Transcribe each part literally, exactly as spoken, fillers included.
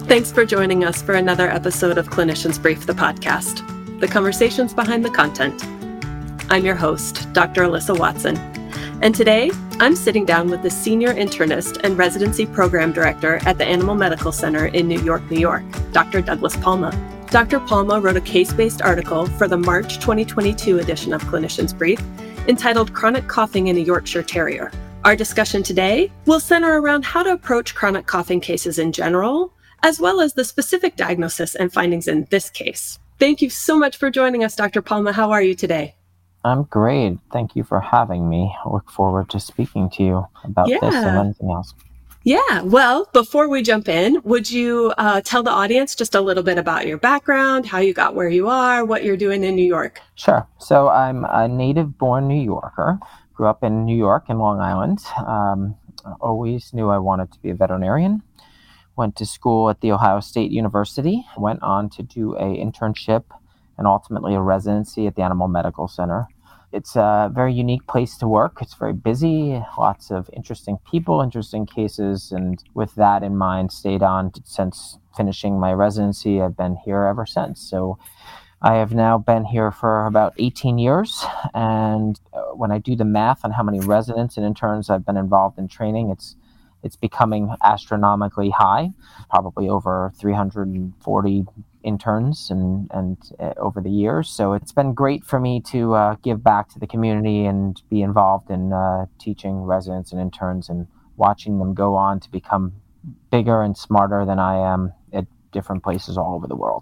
Thanks for joining us for another episode of Clinicians Brief, the podcast, the conversations behind the content. I'm your host, Doctor Alyssa Watson, and today I'm sitting down with the Senior Internist and Residency Program Director at the Animal Medical Center in New York, New York, Doctor Douglas Palma. Doctor Palma wrote a case-based article for the March twenty twenty-two edition of Clinicians Brief entitled Chronic Coughing in a Yorkshire Terrier. Our discussion today will center around how to approach chronic coughing cases in general, as well as the specific diagnosis and findings in this case. Thank you so much for joining us, Doctor Palma. How are you today? I'm great. Thank you for having me. I look forward to speaking to you about yeah. this and anything else. Yeah. Well, before we jump in, would you uh, tell the audience just a little bit about your background, how you got where you are, what you're doing in New York? Sure. So I'm a native-born New Yorker. Grew up in New York and Long Island. Um, always knew I wanted to be a veterinarian. Went to school at The Ohio State University. Went on to do a internship and ultimately a residency at the Animal Medical Center. It's a very unique place to work. It's very busy, lots of interesting people, interesting cases, and with that in mind, stayed on since finishing my residency. I've been here ever since. So I have now been here for about eighteen years, and when I do the math on how many residents and interns I've been involved in training, it's it's becoming astronomically high, probably over three hundred forty interns and, and uh, over the years. So it's been great for me to uh, give back to the community and be involved in uh, teaching residents and interns and watching them go on to become bigger and smarter than I am at different places all over the world.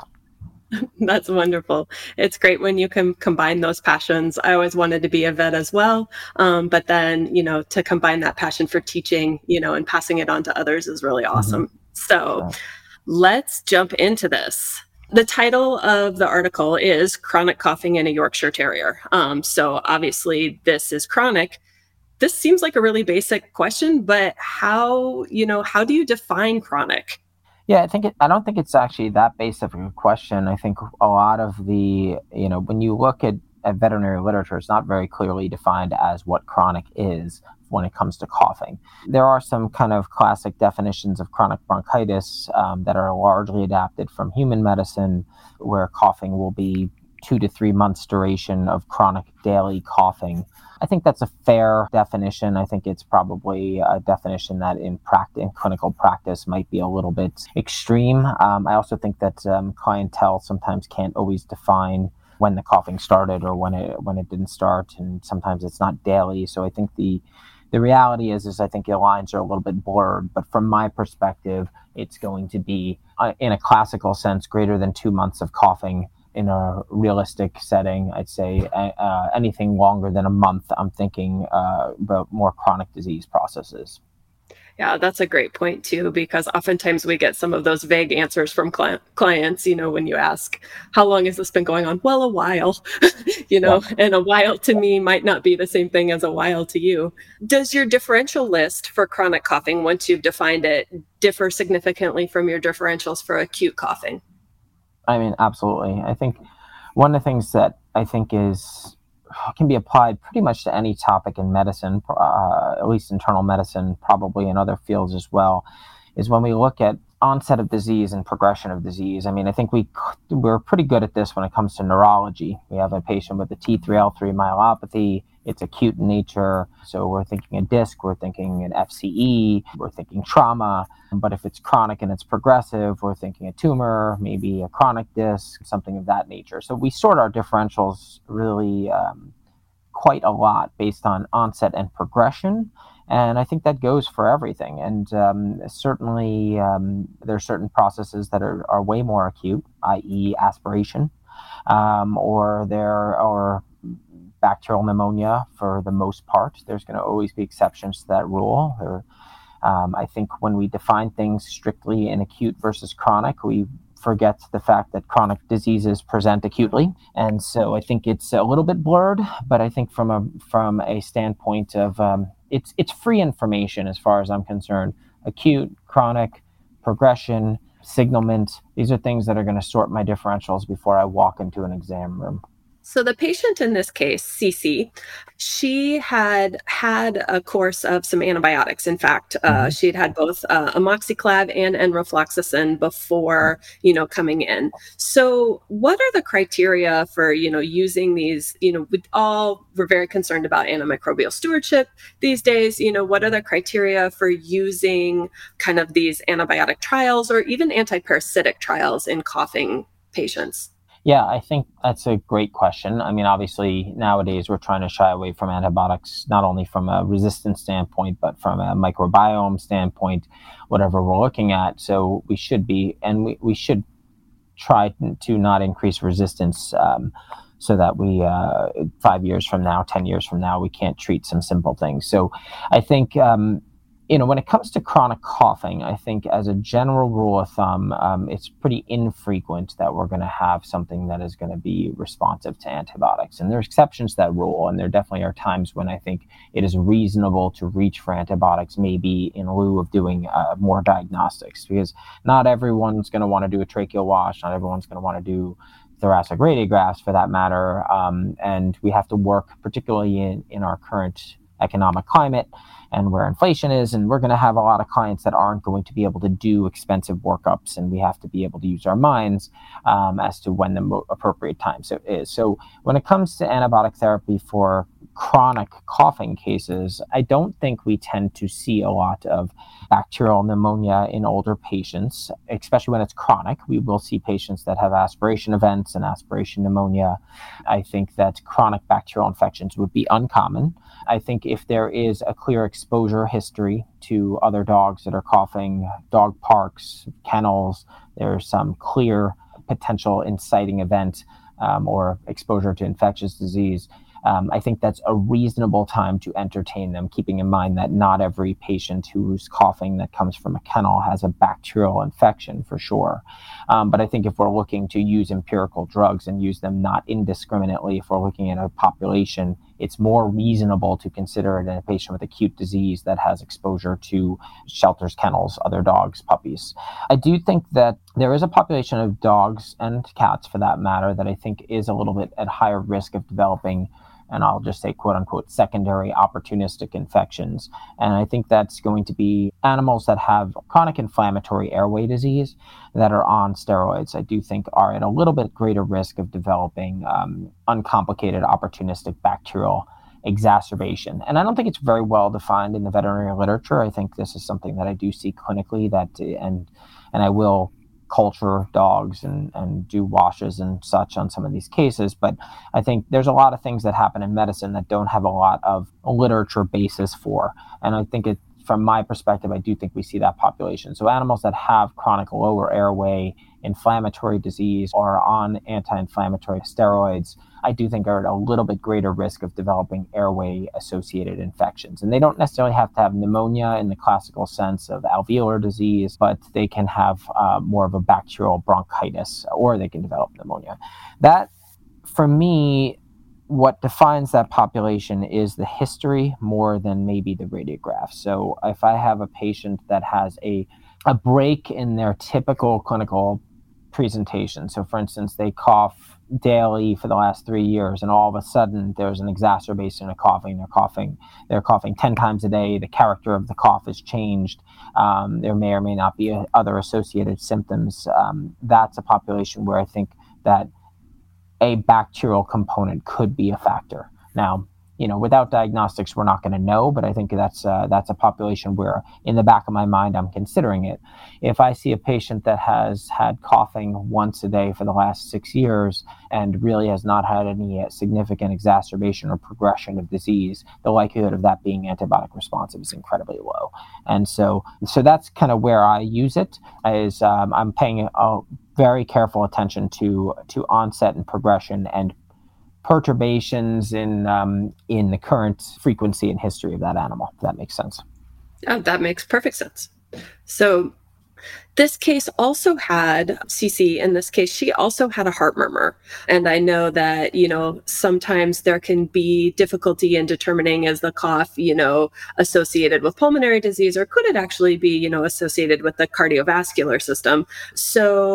That's wonderful. It's great when you can combine those passions. I always wanted to be a vet as well. Um, but then, you know, to combine that passion for teaching, you know, and passing it on to others is really awesome. Mm-hmm. So right. Let's jump into this. The title of the article is Chronic Coughing in a Yorkshire Terrier. Um, so obviously this is chronic. This seems like a really basic question, but how, you know, how do you define chronic? Yeah, I think it, I don't think it's actually that basic of a question. I think a lot of the, you know, when you look at, at veterinary literature, it's not very clearly defined as what chronic is when it comes to coughing. There are some kind of classic definitions of chronic bronchitis um, that are largely adapted from human medicine, where coughing will be two to three months duration of chronic daily coughing. I think that's a fair definition. I think it's probably a definition that in practice, in clinical practice might be a little bit extreme. Um, I also think that um, clientele sometimes can't always define when the coughing started or when it when it didn't start, and sometimes it's not daily. So I think the the reality is, is I think the lines are a little bit blurred. But from my perspective, it's going to be, uh, in a classical sense, greater than two months of coughing. In a realistic setting, I'd say uh, anything longer than a month, I'm thinking uh, about more chronic disease processes. Yeah, that's a great point too, because oftentimes we get some of those vague answers from cli- clients, you know, when you ask, how long has this been going on? Well, a while, you know, yeah. And a while to me might not be the same thing as a while to you. Does your differential list for chronic coughing, once you've defined it, differ significantly from your differentials for acute coughing? I mean, absolutely. I think one of the things that I think is can be applied pretty much to any topic in medicine, uh, at least internal medicine, probably in other fields as well, is when we look at onset of disease and progression of disease. I mean, I think we, we're pretty good at this when it comes to neurology. We have a patient with a T three L three myelopathy. It's acute in nature. So we're thinking a disc, we're thinking an F C E, we're thinking trauma. But if it's chronic and it's progressive, we're thinking a tumor, maybe a chronic disc, something of that nature. So we sort our differentials really um, quite a lot based on onset and progression. And I think that goes for everything. And um, certainly um, there are certain processes that are, are way more acute, that is aspiration, um, or there are bacterial pneumonia for the most part. There's going to always be exceptions to that rule. Or, um, I think when we define things strictly in acute versus chronic, we forget the fact that chronic diseases present acutely. And so I think it's a little bit blurred, but I think from a from a standpoint of um, it's it's free information as far as I'm concerned. Acute, chronic, progression, signalment, these are things that are going to sort my differentials before I walk into an exam room. So the patient in this case, Cece, she had had a course of some antibiotics. In fact, uh, Hmm. she had had both uh, amoxiclav and enrofloxacin before, you know, coming in. So what are the criteria for, you know, using these? You know, we all we're very concerned about antimicrobial stewardship these days. You know, what are the criteria for using kind of these antibiotic trials or even antiparasitic trials in coughing patients? Yeah, I think that's a great question. I mean, obviously, nowadays we're trying to shy away from antibiotics, not only from a resistance standpoint, but from a microbiome standpoint, whatever we're looking at. So we should be, and we, we should try to not increase resistance um, so that we, uh, five years from now, ten years from now, we can't treat some simple things. So I think, um, you know, when it comes to chronic coughing, I think as a general rule of thumb, um, it's pretty infrequent that we're going to have something that is going to be responsive to antibiotics. And there's exceptions to that rule. And there definitely are times when I think it is reasonable to reach for antibiotics, maybe in lieu of doing uh, more diagnostics, because not everyone's going to want to do a tracheal wash. Not everyone's going to want to do thoracic radiographs for that matter. Um, and we have to work, particularly in, in our current economic climate and where inflation is. And we're going to have a lot of clients that aren't going to be able to do expensive workups. And we have to be able to use our minds um, as to when the mo- appropriate time so is. So when it comes to antibiotic therapy for chronic coughing cases, I don't think we tend to see a lot of bacterial pneumonia in older patients, especially when it's chronic. We will see patients that have aspiration events and aspiration pneumonia. I think that chronic bacterial infections would be uncommon. I think if there is a clear exposure history to other dogs that are coughing, dog parks, kennels, there's some clear potential inciting event um, or exposure to infectious disease. Um, I think that's a reasonable time to entertain them, keeping in mind that not every patient who's coughing that comes from a kennel has a bacterial infection for sure. Um, but I think if we're looking to use empirical drugs and use them not indiscriminately, if we're looking at a population, it's more reasonable to consider it in a patient with acute disease that has exposure to shelters, kennels, other dogs, puppies. I do think that there is a population of dogs and cats, for that matter, that I think is a little bit at higher risk of developing, and I'll just say quote unquote, secondary opportunistic infections. And I think that's going to be animals that have chronic inflammatory airway disease that are on steroids. I do think are at a little bit greater risk of developing um, uncomplicated opportunistic bacterial exacerbation. And I don't think it's very well defined in the veterinary literature. I think this is something that I do see clinically that, and and I will culture dogs and, and do washes and such on some of these cases. But I think there's a lot of things that happen in medicine that don't have a lot of literature basis for. And I think it, from my perspective, I do think we see that population. So animals that have chronic lower airway inflammatory disease or on anti-inflammatory steroids, I do think are at a little bit greater risk of developing airway associated infections. And they don't necessarily have to have pneumonia in the classical sense of alveolar disease, but they can have uh, more of a bacterial bronchitis, or they can develop pneumonia. That, for me, what defines that population is the history more than maybe the radiograph. So if I have a patient that has a a break in their typical clinical presentation. So for instance, they cough daily for the last three years and all of a sudden there's an exacerbation of coughing. They're coughing, they're coughing ten times a day. The character of the cough has changed. Um, there may or may not be a, other associated symptoms. Um, that's a population where I think that a bacterial component could be a factor. Now, you know, without diagnostics, we're not going to know, but I think that's uh, that's a population where, in the back of my mind, I'm considering it. If I see a patient that has had coughing once a day for the last six years and really has not had any significant exacerbation or progression of disease, the likelihood of that being antibiotic responsive is incredibly low. And so, so that's kind of where I use it. Is um, I'm paying a very careful attention to to onset and progression and perturbations in um, in the current frequency and history of that animal, if that makes sense. Oh, that makes perfect sense. So this case also had, Cece, in this case, she also had a heart murmur. And I know that, you know, sometimes there can be difficulty in determining, is the cough, you know, associated with pulmonary disease, or could it actually be, you know, associated with the cardiovascular system? So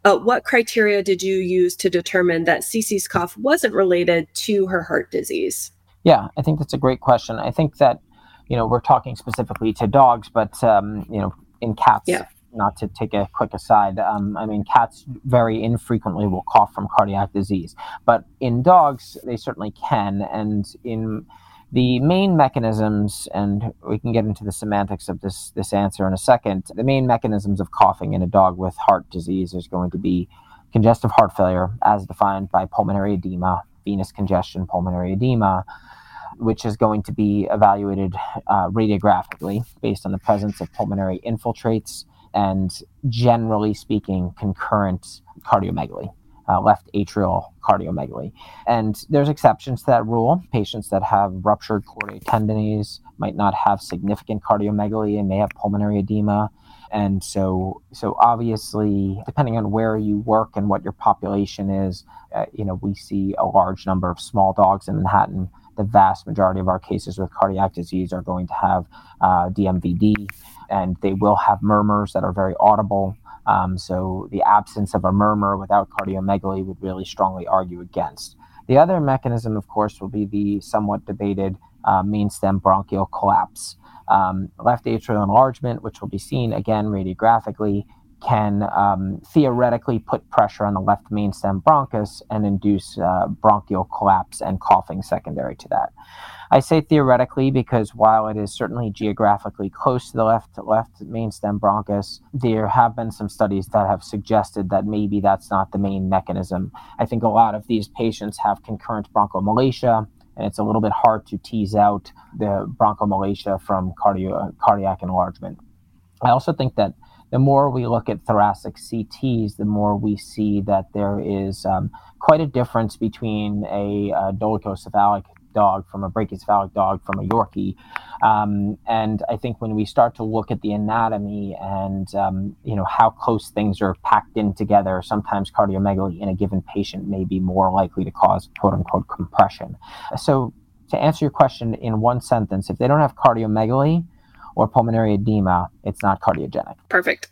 Uh, what criteria did you use to determine that Cece's cough wasn't related to her heart disease? Yeah, I think that's a great question. I think that, you know, we're talking specifically to dogs, but, um, you know, in cats, Yeah. not to take a quick aside, um, I mean, cats very infrequently will cough from cardiac disease, but in dogs, they certainly can. And in the main mechanisms, and we can get into the semantics of this, this answer in a second, the main mechanisms of coughing in a dog with heart disease is going to be congestive heart failure, as defined by pulmonary edema, venous congestion, pulmonary edema, which is going to be evaluated uh, radiographically based on the presence of pulmonary infiltrates and, generally speaking, concurrent cardiomegaly, uh, left atrial cardiomegaly. And there's exceptions to that rule. Patients that have ruptured chordae tendineae might not have significant cardiomegaly and may have pulmonary edema. And so, so obviously, depending on where you work and what your population is, uh, you know, we see a large number of small dogs in Manhattan. The vast majority of our cases with cardiac disease are going to have uh, D M V D, and they will have murmurs that are very audible. Um, so the absence of a murmur without cardiomegaly would really strongly argue against. The other mechanism, of course, will be the somewhat debated uh, main stem bronchial collapse. Um, left atrial enlargement, which will be seen again radiographically, can um, theoretically put pressure on the left main stem bronchus and induce uh, bronchial collapse and coughing secondary to that. I say theoretically because while it is certainly geographically close to the left left main stem bronchus, there have been some studies that have suggested that maybe that's not the main mechanism. I think a lot of these patients have concurrent bronchomalacia, and it's a little bit hard to tease out the bronchomalacia from cardio, cardiac enlargement. I also think that the more we look at thoracic C Ts, the more we see that there is um, quite a difference between a, a dolichocephalic dog from a brachycephalic dog from a Yorkie. Um, and I think when we start to look at the anatomy and, um, you know, how close things are packed in together, sometimes cardiomegaly in a given patient may be more likely to cause quote unquote compression. So to answer your question in one sentence, if they don't have cardiomegaly or pulmonary edema, it's not cardiogenic. Perfect.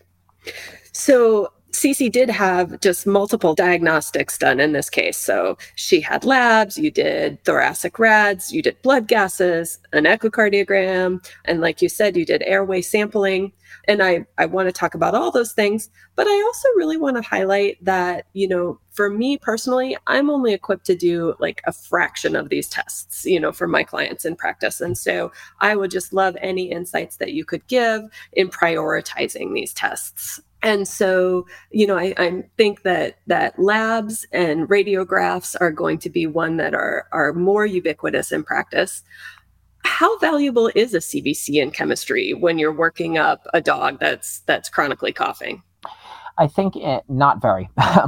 So Cece did have just multiple diagnostics done in this case. So she had labs, you did thoracic rads, you did blood gases, an echocardiogram, and like you said, you did airway sampling. And I, I want to talk about all those things, but I also really want to highlight that, you know, for me personally, I'm only equipped to do like a fraction of these tests, you know, for my clients in practice. And so I would just love any insights that you could give in prioritizing these tests. And so, you know, I, I think that that labs and radiographs are going to be one that are, are more ubiquitous in practice. How valuable is a C B C in chemistry when you're working up a dog that's that's chronically coughing? I think it, not very.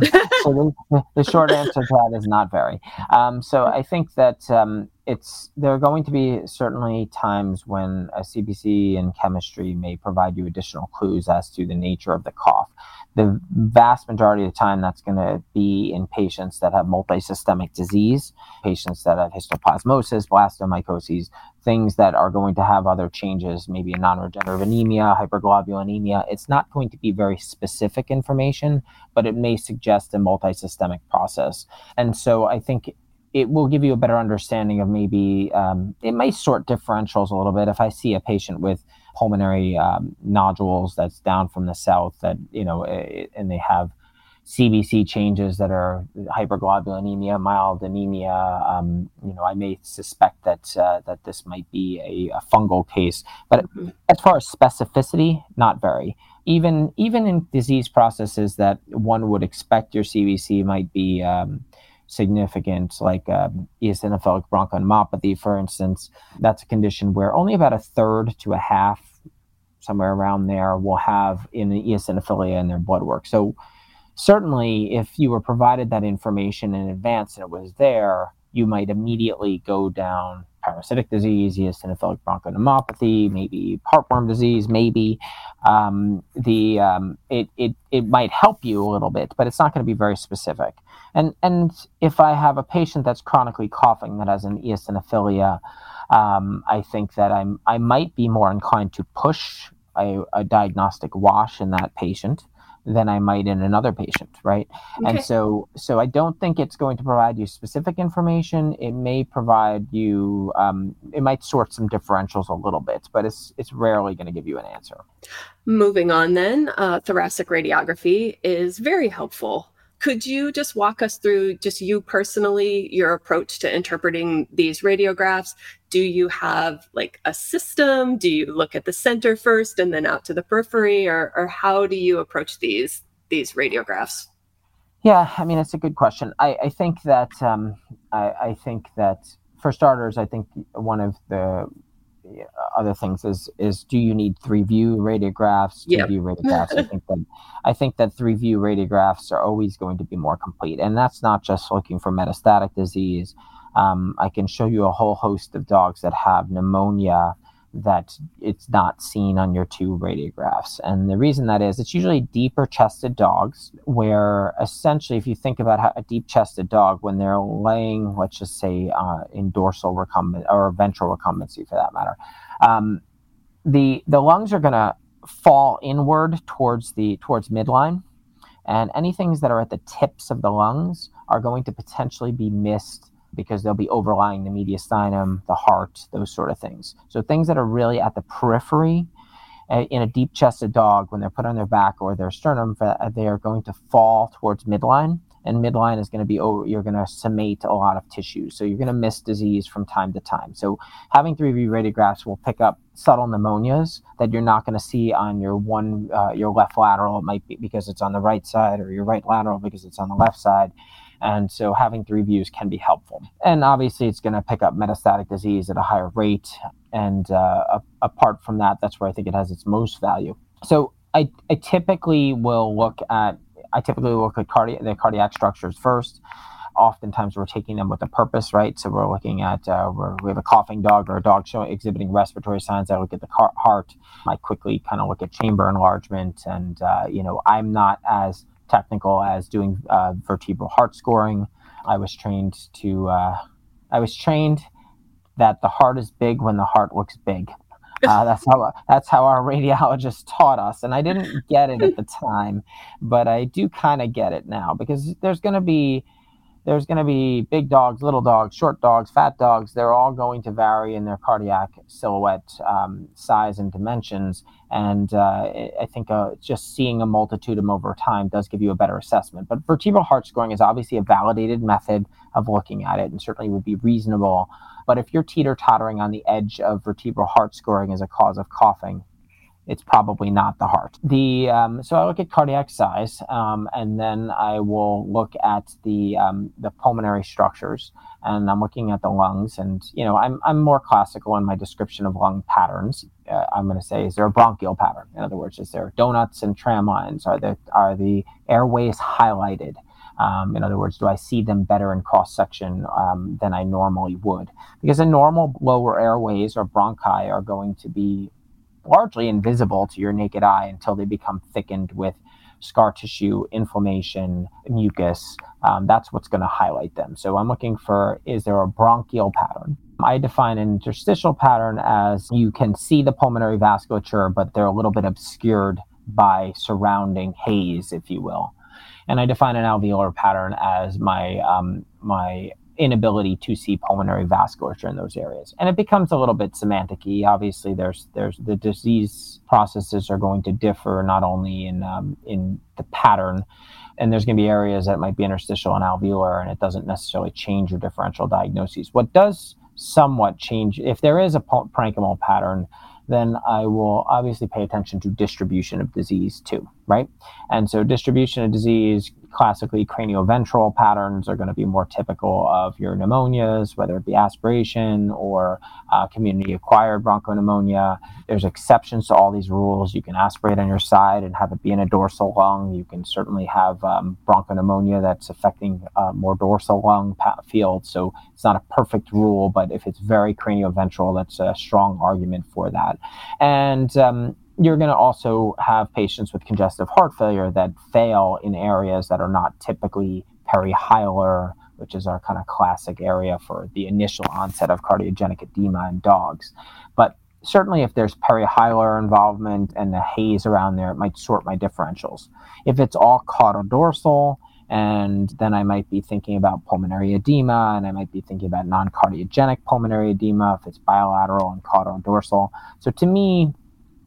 So the, the short answer to that is not very. Um, so I think that um, it's there are going to be certainly times when a C B C in chemistry may provide you additional clues as to the nature of the cough. The vast majority of the time, that's going to be in patients that have multisystemic disease, patients that have histoplasmosis, blastomycosis, things that are going to have other changes, maybe a non-regenerative anemia, hyperglobulinemia. It's not going to be very specific information, but it may suggest a multisystemic process. And so I think it will give you a better understanding of maybe, um, it may sort differentials a little bit. If I see a patient with pulmonary um, nodules that's down from the south that, you know, and they have C B C changes that are hyperglobulinemia, mild anemia, um, you know, I may suspect that uh, that this might be a, a fungal case. But as far as specificity, not very. Even even in disease processes that one would expect your C B C might be um, significant, like um, eosinophilic bronchoneumopathy, for instance. That's a condition where only about a third to a half, somewhere around there, will have in the eosinophilia in their blood work. So certainly, if you were provided that information in advance and it was there, you might immediately go down parasitic disease, eosinophilic bronchoneumopathy, maybe heartworm disease, maybe. Um, the um, it, it it might help you a little bit, but it's not going to be very specific. And and if I have a patient that's chronically coughing that has an eosinophilia, um, I think that I'm I might be more inclined to push a, a diagnostic wash in that patient. than I might in another patient, right? Okay. And so, so I don't think it's going to provide you specific information. It may provide you, um, it might sort some differentials a little bit, but it's it's rarely going to give you an answer. Moving on then, uh, thoracic radiography is very helpful. Could you just walk us through, just you personally, your approach to interpreting these radiographs? Do you have like a system? Do you look at the center first and then out to the periphery, or, or how do you approach these these radiographs? Yeah, I mean, it's a good question. I, I think that um, I, I think that for starters, I think one of the other things is is do you need three view radiographs, two Yep. view radiographs? I think that I think that three view radiographs are always going to be more complete, and that's not just looking for metastatic disease. Um, I can show you a whole host of dogs that have pneumonia that it's not seen on your two radiographs. And the reason that is, it's usually deeper chested dogs where essentially, if you think about how a deep chested dog, when they're laying, let's just say uh, in dorsal recumbent or ventral recumbency for that matter, um, the, the lungs are going to fall inward towards the, towards midline, and any things that are at the tips of the lungs are going to potentially be missed because they'll be overlying the mediastinum, the heart, those sort of things. So things that are really at the periphery uh, in a deep-chested dog, when they're put on their back or their sternum, uh, they are going to fall towards midline, and midline is going to be over. You're going to summate a lot of tissues, so you're going to miss disease from time to time. So having three view radiographs will pick up subtle pneumonias that you're not going to see on your one, uh, your left lateral. It might be because it's on the right side, or your right lateral because it's on the left side. And so having three views can be helpful. And obviously, it's going to pick up metastatic disease at a higher rate. And uh, a- apart from that, that's where I think it has its most value. So I, I typically will look at, I typically look at cardi- the cardiac structures first. Oftentimes, we're taking them with a purpose, right? So we're looking at, uh, we're, we have a coughing dog or a dog showing exhibiting respiratory signs. I look at the car- heart. I quickly kind of look at chamber enlargement. And, uh, you know, I'm not as technical as doing uh, vertebral heart scoring. I was trained to, uh, I was trained that the heart is big when the heart looks big. Uh, that's how that's how our radiologist taught us, and I didn't get it at the time, but I do kind of get it now, because there's going to be there's going to be big dogs, little dogs, short dogs, fat dogs. They're all going to vary in their cardiac silhouette, um, size, and dimensions. And uh, I think uh, just seeing a multitude of them over time does give you a better assessment. But vertebral heart scoring is obviously a validated method of looking at it, and certainly would be reasonable. But if you're teeter-tottering on the edge of vertebral heart scoring as a cause of coughing, it's probably not the heart. The um, so I look at cardiac size, um, and then I will look at the um, the pulmonary structures, and I'm looking at the lungs. And you know, I'm I'm more classical in my description of lung patterns. Uh, I'm going to say, is there a bronchial pattern? In other words, is there donuts and tram lines? Are the are the airways highlighted? Um, in other words, do I see them better in cross section um, than I normally would? Because the normal lower airways or bronchi are going to be largely invisible to your naked eye until they become thickened with scar tissue, inflammation, mucus. Um, that's what's going to highlight them. So I'm looking for, is there a bronchial pattern? I define an interstitial pattern as you can see the pulmonary vasculature, but they're a little bit obscured by surrounding haze, if you will. And I define an alveolar pattern as my um, my inability to see pulmonary vasculature in those areas. And it becomes a little bit semantic-y. Obviously, there's there's the disease processes are going to differ not only in um, in the pattern, and there's going to be areas that might be interstitial and alveolar, and it doesn't necessarily change your differential diagnoses. What does somewhat change, if there is a parenchymal pattern, then I will obviously pay attention to distribution of disease too, right? And so distribution of disease, classically cranioventral patterns are going to be more typical of your pneumonias, whether it be aspiration or uh, community-acquired bronchopneumonia. There's exceptions to all these rules. You can aspirate on your side and have it be in a dorsal lung. You can certainly have um, bronchopneumonia that's affecting uh, more dorsal lung pa- field. So it's not a perfect rule, but if it's very cranioventral, that's a strong argument for that. And um, you're going to also have patients with congestive heart failure that fail in areas that are not typically perihilar, which is our kind of classic area for the initial onset of cardiogenic edema in dogs. But certainly if there's perihilar involvement and the haze around there, it might sort my differentials. If it's all caudodorsal, and then I might be thinking about pulmonary edema, and I might be thinking about non-cardiogenic pulmonary edema if it's bilateral and caudodorsal. So to me,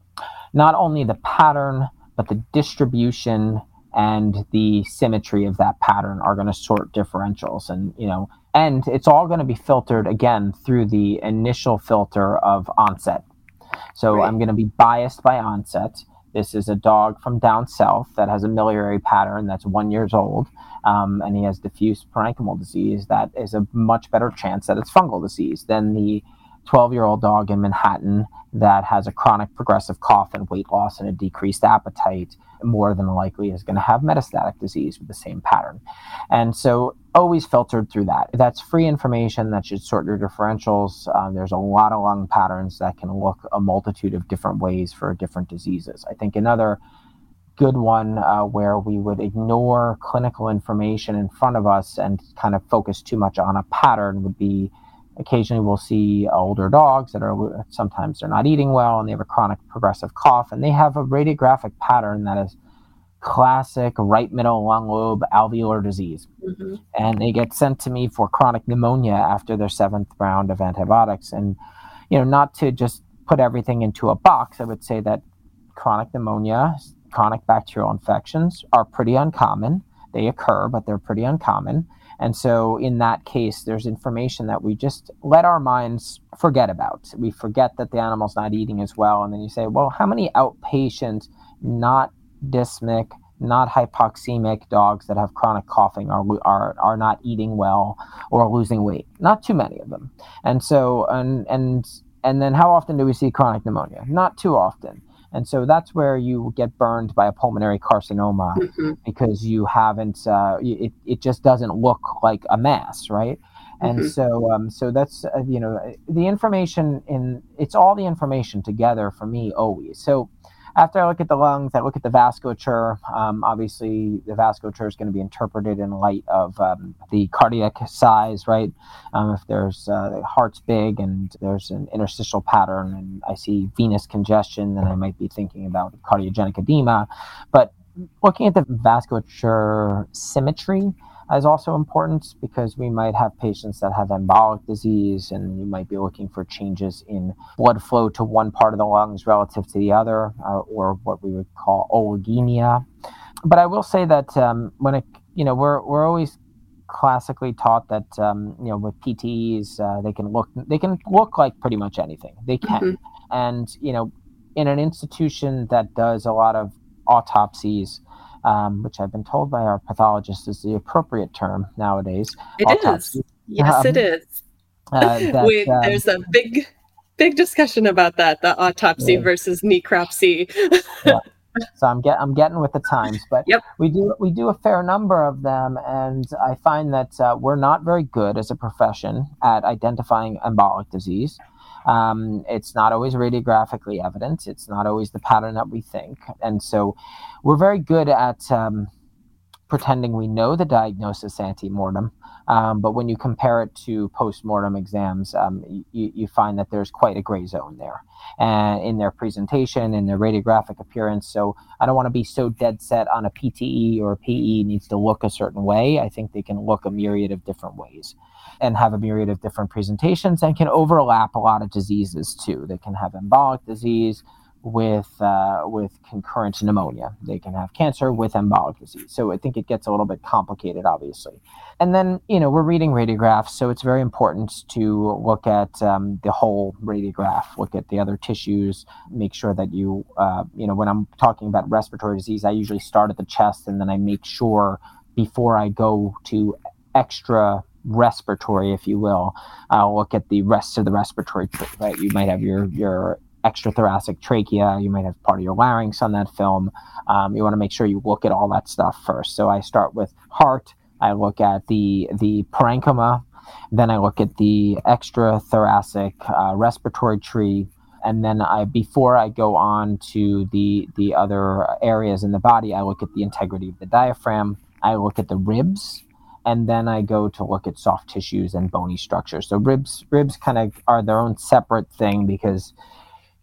not only the pattern, but the distribution and the symmetry of that pattern are going to sort differentials. And, you know, and it's all going to be filtered, again, through the initial filter of onset. So right. I'm going to be biased by onset. This is a dog from down south that has a miliary pattern that's one years old, um, and he has diffuse parenchymal disease. That is a much better chance that it's fungal disease than the twelve-year-old dog in Manhattan that has a chronic progressive cough and weight loss and a decreased appetite. More than likely is going to have metastatic disease with the same pattern. And so always filtered through that. That's free information that should sort your differentials. Uh, there's a lot of lung patterns that can look a multitude of different ways for different diseases. I think another good one uh, where we would ignore clinical information in front of us and kind of focus too much on a pattern would be occasionally we'll see older dogs that are, sometimes they're not eating well and they have a chronic progressive cough and they have a radiographic pattern that is classic right middle lung lobe alveolar disease. Mm-hmm. And they get sent to me for chronic pneumonia after their seventh round of antibiotics. And, you know, not to just put everything into a box, I would say that chronic pneumonia, chronic bacterial infections are pretty uncommon. They occur, but they're pretty uncommon. And so in that case, there's information that we just let our minds forget about. We forget that the animal's not eating as well. And then you say, well, how many outpatient, not dysmic, not hypoxemic dogs that have chronic coughing are, are, are not eating well or losing weight? Not too many of them. And so, and, and, and then how often do we see chronic pneumonia? Not too often. And so that's where you get burned by a pulmonary carcinoma mm-hmm. because you haven't, uh, it, it just doesn't look like a mass, right? And mm-hmm. so um, so that's, uh, you know, the information in, it's all the information together for me always. So after I look at the lungs, I look at the vasculature. Um, obviously, the vasculature is going to be interpreted in light of um, the cardiac size, right? Um, if there's uh, the heart's big and there's an interstitial pattern and I see venous congestion, then I might be thinking about cardiogenic edema. But looking at the vasculature symmetry is also important because we might have patients that have embolic disease and you might be looking for changes in blood flow to one part of the lungs relative to the other, uh, or what we would call oligemia. But I will say that um, when it, you know, we're we're always classically taught that um, you know, with P T Es uh, they can look they can look like pretty much anything. They can, mm-hmm. and you know, in an institution that does a lot of autopsies. Um, which I've been told by our pathologist is the appropriate term nowadays. It autopsy. is. Yes, um, it is. Uh, that, Wait, um, there's a big, big discussion about that, the autopsy yeah. versus necropsy. yeah. So I'm get I'm getting with the times, but yep. we do we do a fair number of them, and I find that uh, we're not very good as a profession at identifying embolic disease. Um, it's not always radiographically evident. It's not always the pattern that we think. And so we're very good at um, pretending we know the diagnosis ante-mortem. Um, but when you compare it to post-mortem exams, um, you, you find that there's quite a gray zone there and in their presentation, in their radiographic appearance. So I don't want to be so dead set on a P T E or a P E needs to look a certain way. I think they can look a myriad of different ways and have a myriad of different presentations and can overlap a lot of diseases too. They can have embolic disease with uh, with concurrent pneumonia. They can have cancer with embolic disease. So I think it gets a little bit complicated, obviously. And then, you know, we're reading radiographs, so it's very important to look at um, the whole radiograph, look at the other tissues, make sure that you, uh, you know, when I'm talking about respiratory disease, I usually start at the chest and then I make sure before I go to extra respiratory, if you will, I'll look at the rest of the respiratory tree, right? You might have your, your extrathoracic trachea, you might have part of your larynx on that film. Um, you want to make sure you look at all that stuff first. So I start with heart, I look at the the parenchyma, then I look at the extrathoracic uh, respiratory tree, and then I before I go on to the the other areas in the body, I look at the integrity of the diaphragm, I look at the ribs, and then I go to look at soft tissues and bony structures. So ribs ribs kind of are their own separate thing because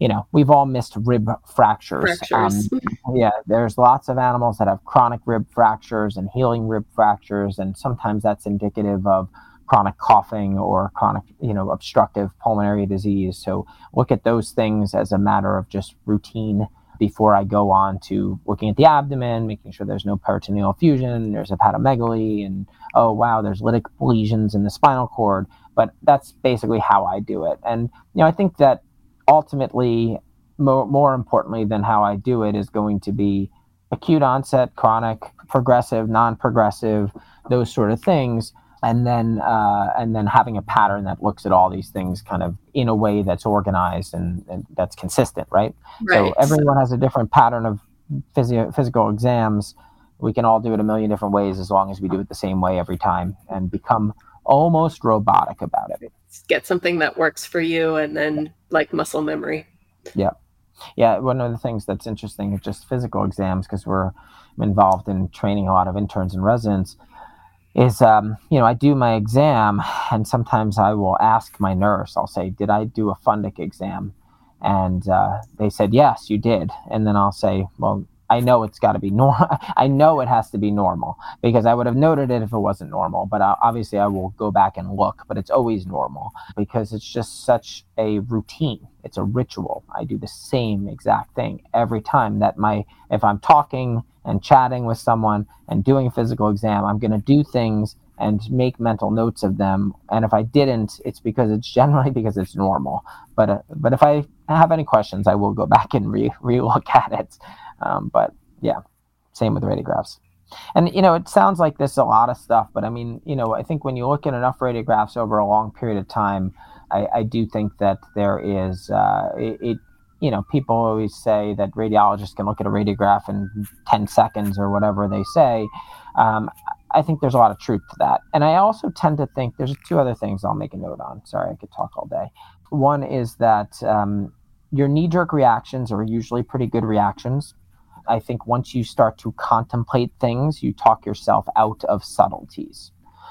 you know, we've all missed rib fractures. Fractures. Um, yeah, there's lots of animals that have chronic rib fractures and healing rib fractures, and sometimes that's indicative of chronic coughing or chronic, you know, obstructive pulmonary disease. So look at those things as a matter of just routine before I go on to looking at the abdomen, making sure there's no peritoneal effusion, there's hepatomegaly, and oh, wow, there's lytic lesions in the spinal cord. But that's basically how I do it. And, you know, I think that ultimately, more, more importantly than how I do it is going to be acute onset, chronic, progressive, non-progressive, those sort of things. And then uh, and then having a pattern that looks at all these things kind of in a way that's organized and, and that's consistent, right? Right. So everyone has a different pattern of physio- physical exams. We can all do it a million different ways as long as we do it the same way every time and become almost robotic about it. Get something that works for you, and then like muscle memory. Yeah. Yeah, one of the things that's interesting is just physical exams, because we're involved in training a lot of interns and residents, is, um, you know, I do my exam, and sometimes I will ask my nurse, I'll say, did I do a fundic exam? And uh, they said, yes, you did. And then I'll say, well, I know it's got to be normal. I know it has to be normal, because I would have noted it if it wasn't normal. But I, obviously I will go back and look, but it's always normal because it's just such a routine. It's a ritual. I do the same exact thing every time that my, if I'm talking and chatting with someone and doing a physical exam, I'm going to do things and make mental notes of them. And if I didn't, it's because it's generally because it's normal. But uh, but if I have any questions, I will go back and re re-look at it. Um, but yeah, same with radiographs. And, you know, it sounds like there's a lot of stuff, but I mean, you know, I think when you look at enough radiographs over a long period of time, I, I do think that there is, uh, it, it, you know, people always say that radiologists can look at a radiograph in ten seconds or whatever they say. Um, I think there's a lot of truth to that. And I also tend to think there's two other things I'll make a note on. Sorry, I could talk all day. One is that um, your knee-jerk reactions are usually pretty good reactions. I think once you start to contemplate things, you talk yourself out of subtleties.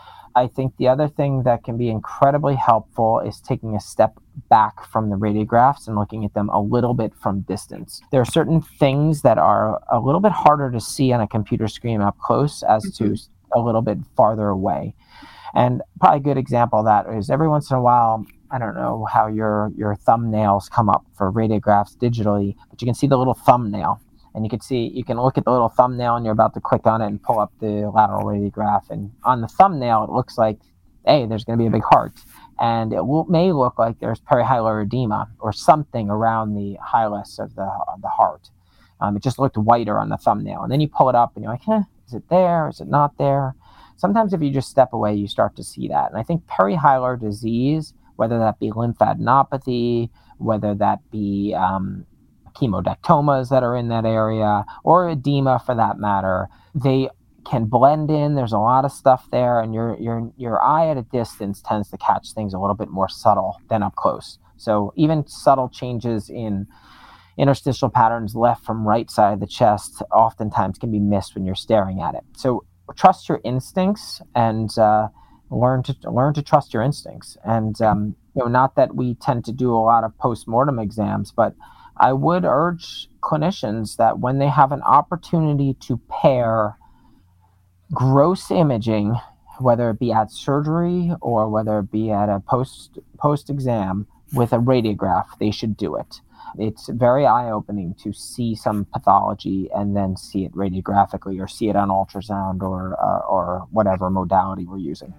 I think the other thing that can be incredibly helpful is taking a step back from the radiographs and looking at them a little bit from distance. There are certain things that are a little bit harder to see on a computer screen up close as mm-hmm. to a little bit farther away. And probably a good example of that is every once in a while, I don't know how your, your thumbnails come up for radiographs digitally, but you can see the little thumbnail. And you can see, you can look at the little thumbnail and you're about to click on it and pull up the lateral radiograph. And on the thumbnail, it looks like, hey, there's going to be a big heart. And it will, may look like there's perihilar edema or something around the hilus of the, of the heart. Um, it just looked whiter on the thumbnail. And then you pull it up and you're like, eh, is it there? Is it not there? Sometimes if you just step away, you start to see that. And I think perihilar disease, whether that be lymphadenopathy, whether that be um, chemodectomas that are in that area, or edema for that matter, they can blend in. There's a lot of stuff there, and your your your eye at a distance tends to catch things a little bit more subtle than up close. So even subtle changes in interstitial patterns left from right side of the chest oftentimes can be missed when you're staring at it. So trust your instincts and uh, learn to learn to trust your instincts. And um, you know, not that we tend to do a lot of post-mortem exams, but I would urge clinicians that when they have an opportunity to pair gross imaging, whether it be at surgery or whether it be at a post post exam with a radiograph, they should do it. It's very eye-opening to see some pathology and then see it radiographically or see it on ultrasound or uh, or whatever modality we're using.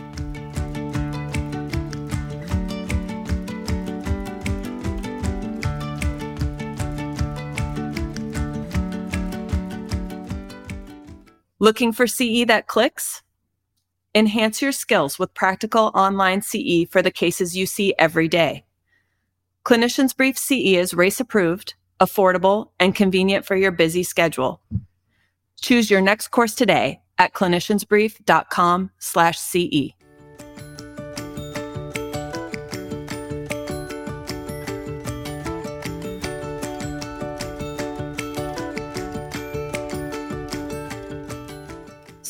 Looking for C E that clicks? Enhance your skills with practical online C E for the cases you see every day. Clinicians Brief C E is race approved, affordable, and convenient for your busy schedule. Choose your next course today at cliniciansbrief.com slash CE.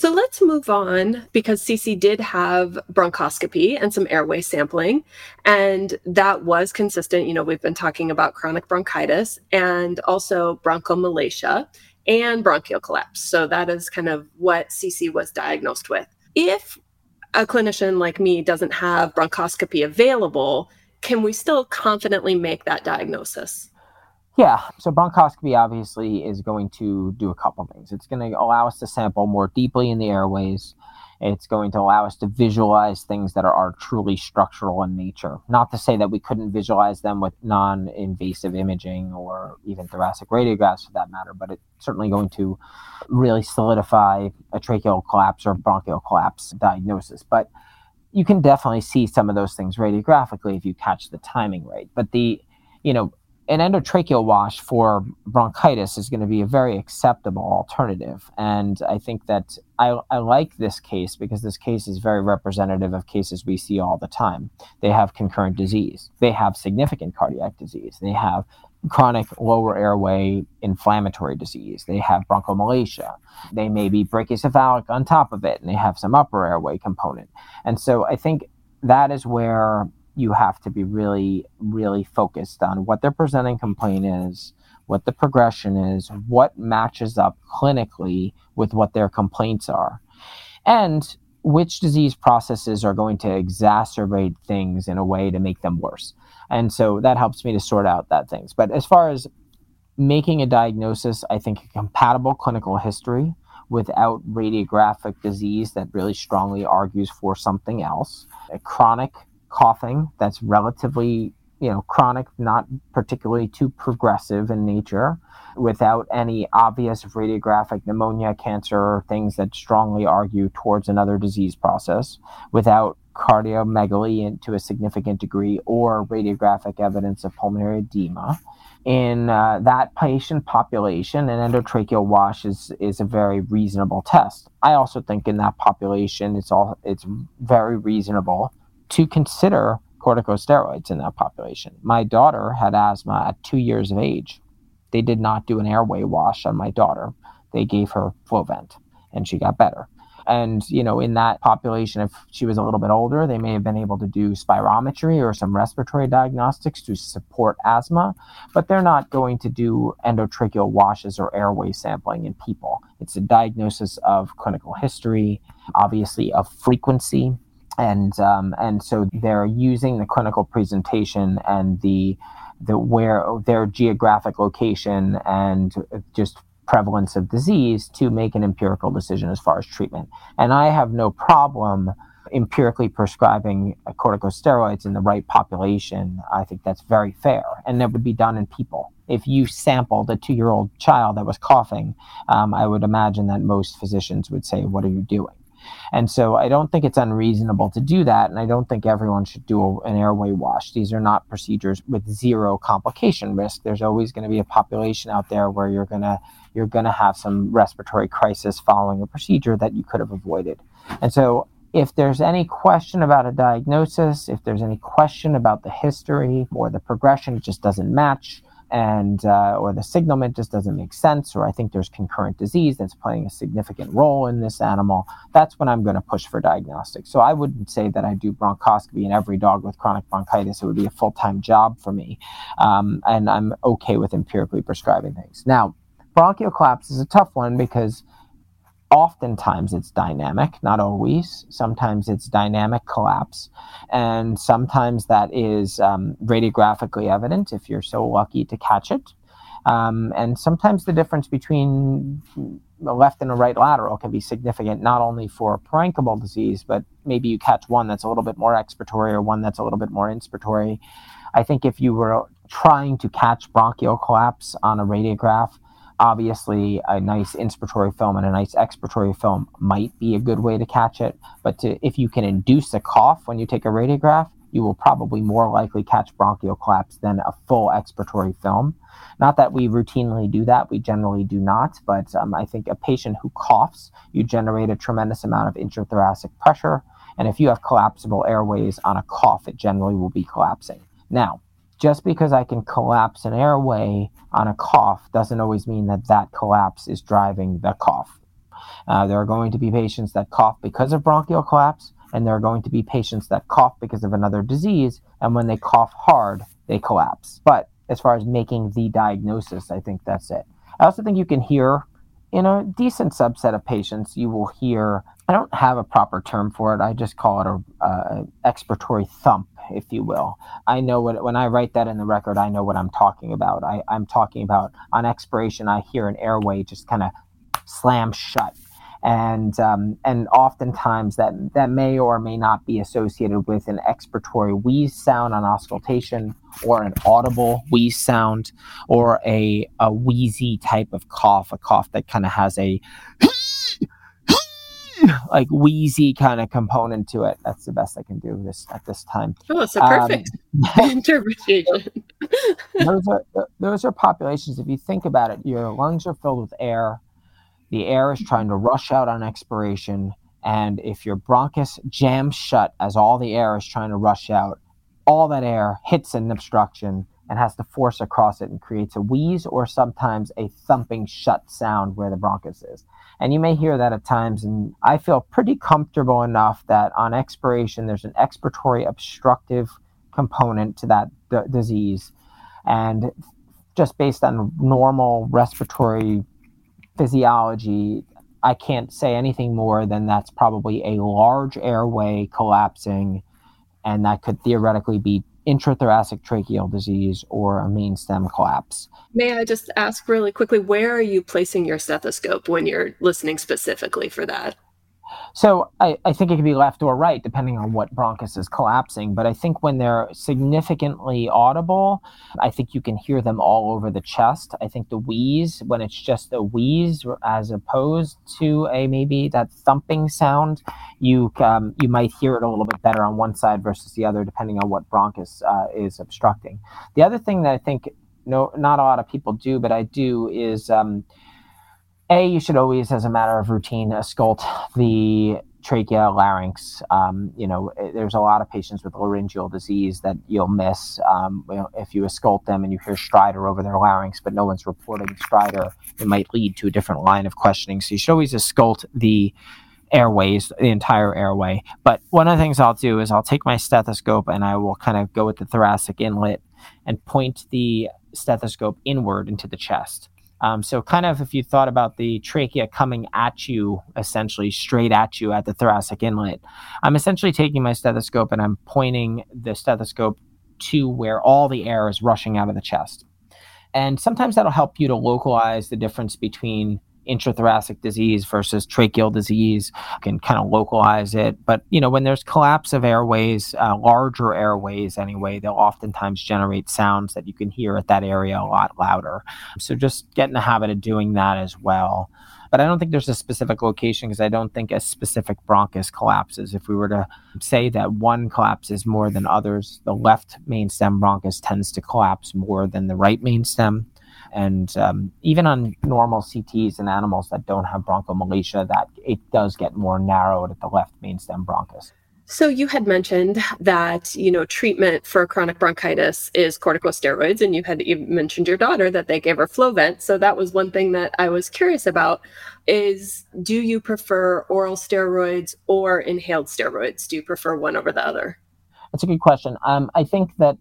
So let's move on, because Cece did have bronchoscopy and some airway sampling, and that was consistent. You know, we've been talking about chronic bronchitis and also bronchomalacia and bronchial collapse. So that is kind of what Cece was diagnosed with. If a clinician like me doesn't have bronchoscopy available, can we still confidently make that diagnosis? Yeah, so bronchoscopy obviously is going to do a couple things. It's going to allow us to sample more deeply in the airways. It's going to allow us to visualize things that are, are truly structural in nature. Not to say that we couldn't visualize them with non-invasive imaging or even thoracic radiographs for that matter, but it's certainly going to really solidify a tracheal collapse or bronchial collapse diagnosis. But you can definitely see some of those things radiographically if you catch the timing right. But the, you know, an endotracheal wash for bronchitis is going to be a very acceptable alternative. And I think that I, I like this case because this case is very representative of cases we see all the time. They have concurrent disease. They have significant cardiac disease. They have chronic lower airway inflammatory disease. They have bronchomalacia. They may be brachycephalic on top of it, and they have some upper airway component. And so I think that is where you have to be really, really focused on what their presenting complaint is, what the progression is, what matches up clinically with what their complaints are, and which disease processes are going to exacerbate things in a way to make them worse. And so that helps me to sort out that things. But as far as making a diagnosis, I think a compatible clinical history without radiographic disease that really strongly argues for something else, a chronic coughing that's relatively, you know, chronic, not particularly too progressive in nature, without any obvious radiographic pneumonia, cancer, or things that strongly argue towards another disease process, without cardiomegaly to a significant degree, or radiographic evidence of pulmonary edema. In uh, that patient population, an endotracheal wash is, is a very reasonable test. I also think in that population, it's all it's very reasonable to consider corticosteroids in that population. My daughter had asthma at two years of age. They did not do an airway wash on my daughter. They gave her Flovent, and she got better. And, you know, in that population, if she was a little bit older, they may have been able to do spirometry or some respiratory diagnostics to support asthma, but they're not going to do endotracheal washes or airway sampling in people. It's a diagnosis of clinical history, obviously of frequency. And um, and so they're using the clinical presentation and the the where their geographic location and just prevalence of disease to make an empirical decision as far as treatment. And I have no problem empirically prescribing corticosteroids in the right population. I think that's very fair, and that would be done in people. If you sampled a two-year-old child that was coughing, um, I would imagine that most physicians would say, "What are you doing?" And so I don't think it's unreasonable to do that, and I don't think everyone should do a, an airway wash. These are not procedures with zero complication risk. There's always going to be a population out there where you're going to you're going to have some respiratory crisis following a procedure that you could have avoided. And so if there's any question about a diagnosis, if there's any question about the history or the progression, it just doesn't match, and uh, or the signalment just doesn't make sense, or I think there's concurrent disease that's playing a significant role in this animal, that's when I'm going to push for diagnostics. So I wouldn't say that I do bronchoscopy in every dog with chronic bronchitis. It would be a full-time job for me, um, and I'm okay with empirically prescribing things. Now, bronchial collapse is a tough one because oftentimes it's dynamic, not always. Sometimes it's dynamic collapse, and sometimes that is um, radiographically evident if you're so lucky to catch it. Um, and sometimes the difference between a left and a right lateral can be significant, not only for parenchymal disease, but maybe you catch one that's a little bit more expiratory or one that's a little bit more inspiratory. I think if you were trying to catch bronchial collapse on a radiograph, obviously, a nice inspiratory film and a nice expiratory film might be a good way to catch it. But to, if you can induce a cough when you take a radiograph, you will probably more likely catch bronchial collapse than a full expiratory film. Not that we routinely do that. We generally do not. But um, I think a patient who coughs, you generate a tremendous amount of intrathoracic pressure. And if you have collapsible airways on a cough, it generally will be collapsing. Now, just because I can collapse an airway on a cough doesn't always mean that that collapse is driving the cough. Uh, there are going to be patients that cough because of bronchial collapse, and there are going to be patients that cough because of another disease, and when they cough hard, they collapse. But as far as making the diagnosis, I think that's it. I also think you can hear, in a decent subset of patients, you will hear, I don't have a proper term for it, I just call it a, a expiratory thump, if you will. I know what, when I write that in the record, I know what I'm talking about. I, I'm talking about on expiration, I hear an airway just kind of slam shut. And um, and oftentimes that, that may or may not be associated with an expiratory wheeze sound on auscultation, or an audible wheeze sound, or a, a wheezy type of cough, a cough that kind of has a like wheezy kind of component to it. That's the best I can do this at this time. Oh, it's a perfect um, interpretation. those are those are populations. If you think about it, your lungs are filled with air. The air is trying to rush out on expiration, and if your bronchus jams shut as all the air is trying to rush out, all that air hits an obstruction and has to force across it and creates a wheeze, or sometimes a thumping shut sound where the bronchus is. And you may hear that at times, and I feel pretty comfortable enough that on expiration there's an expiratory obstructive component to that d- disease. And just based on normal respiratory physiology, I can't say anything more than that's probably a large airway collapsing, and that could theoretically be intrathoracic tracheal disease or a main stem collapse. May I just ask really quickly, where are you placing your stethoscope when you're listening specifically for that? So I, I think it can be left or right, depending on what bronchus is collapsing. But I think when they're significantly audible, I think you can hear them all over the chest. I think the wheeze, when it's just a wheeze as opposed to a maybe that thumping sound, you um, you might hear it a little bit better on one side versus the other, depending on what bronchus uh, is obstructing. The other thing that I think no not a lot of people do, but I do, is um, A, you should always, as a matter of routine, auscult the trachea, larynx. Um, you know, there's a lot of patients with laryngeal disease that you'll miss. Um, you know, if you auscult them and you hear stridor over their larynx, but no one's reporting stridor, it might lead to a different line of questioning. So you should always auscult the airways, the entire airway. But one of the things I'll do is I'll take my stethoscope and I will kind of go with the thoracic inlet and point the stethoscope inward into the chest. Um, so kind of if you thought about the trachea coming at you, essentially straight at you at the thoracic inlet, I'm essentially taking my stethoscope and I'm pointing the stethoscope to where all the air is rushing out of the chest. And sometimes that'll help you to localize the difference between intrathoracic disease versus tracheal disease. You can kind of localize it. But, you know, when there's collapse of airways, uh, larger airways anyway, they'll oftentimes generate sounds that you can hear at that area a lot louder. So just get in the habit of doing that as well. But I don't think there's a specific location, because I don't think a specific bronchus collapses. If we were to say that one collapses more than others, the left main stem bronchus tends to collapse more than the right main stem. And um, even on normal C Ts in animals that don't have bronchomalacia, that it does get more narrowed at the left main stem bronchus. So you had mentioned that, you know, treatment for chronic bronchitis is corticosteroids, and you had even mentioned your daughter that they gave her Flovent. So that was one thing that I was curious about is, do you prefer oral steroids or inhaled steroids? Do you prefer one over the other? That's a good question. Um, I think that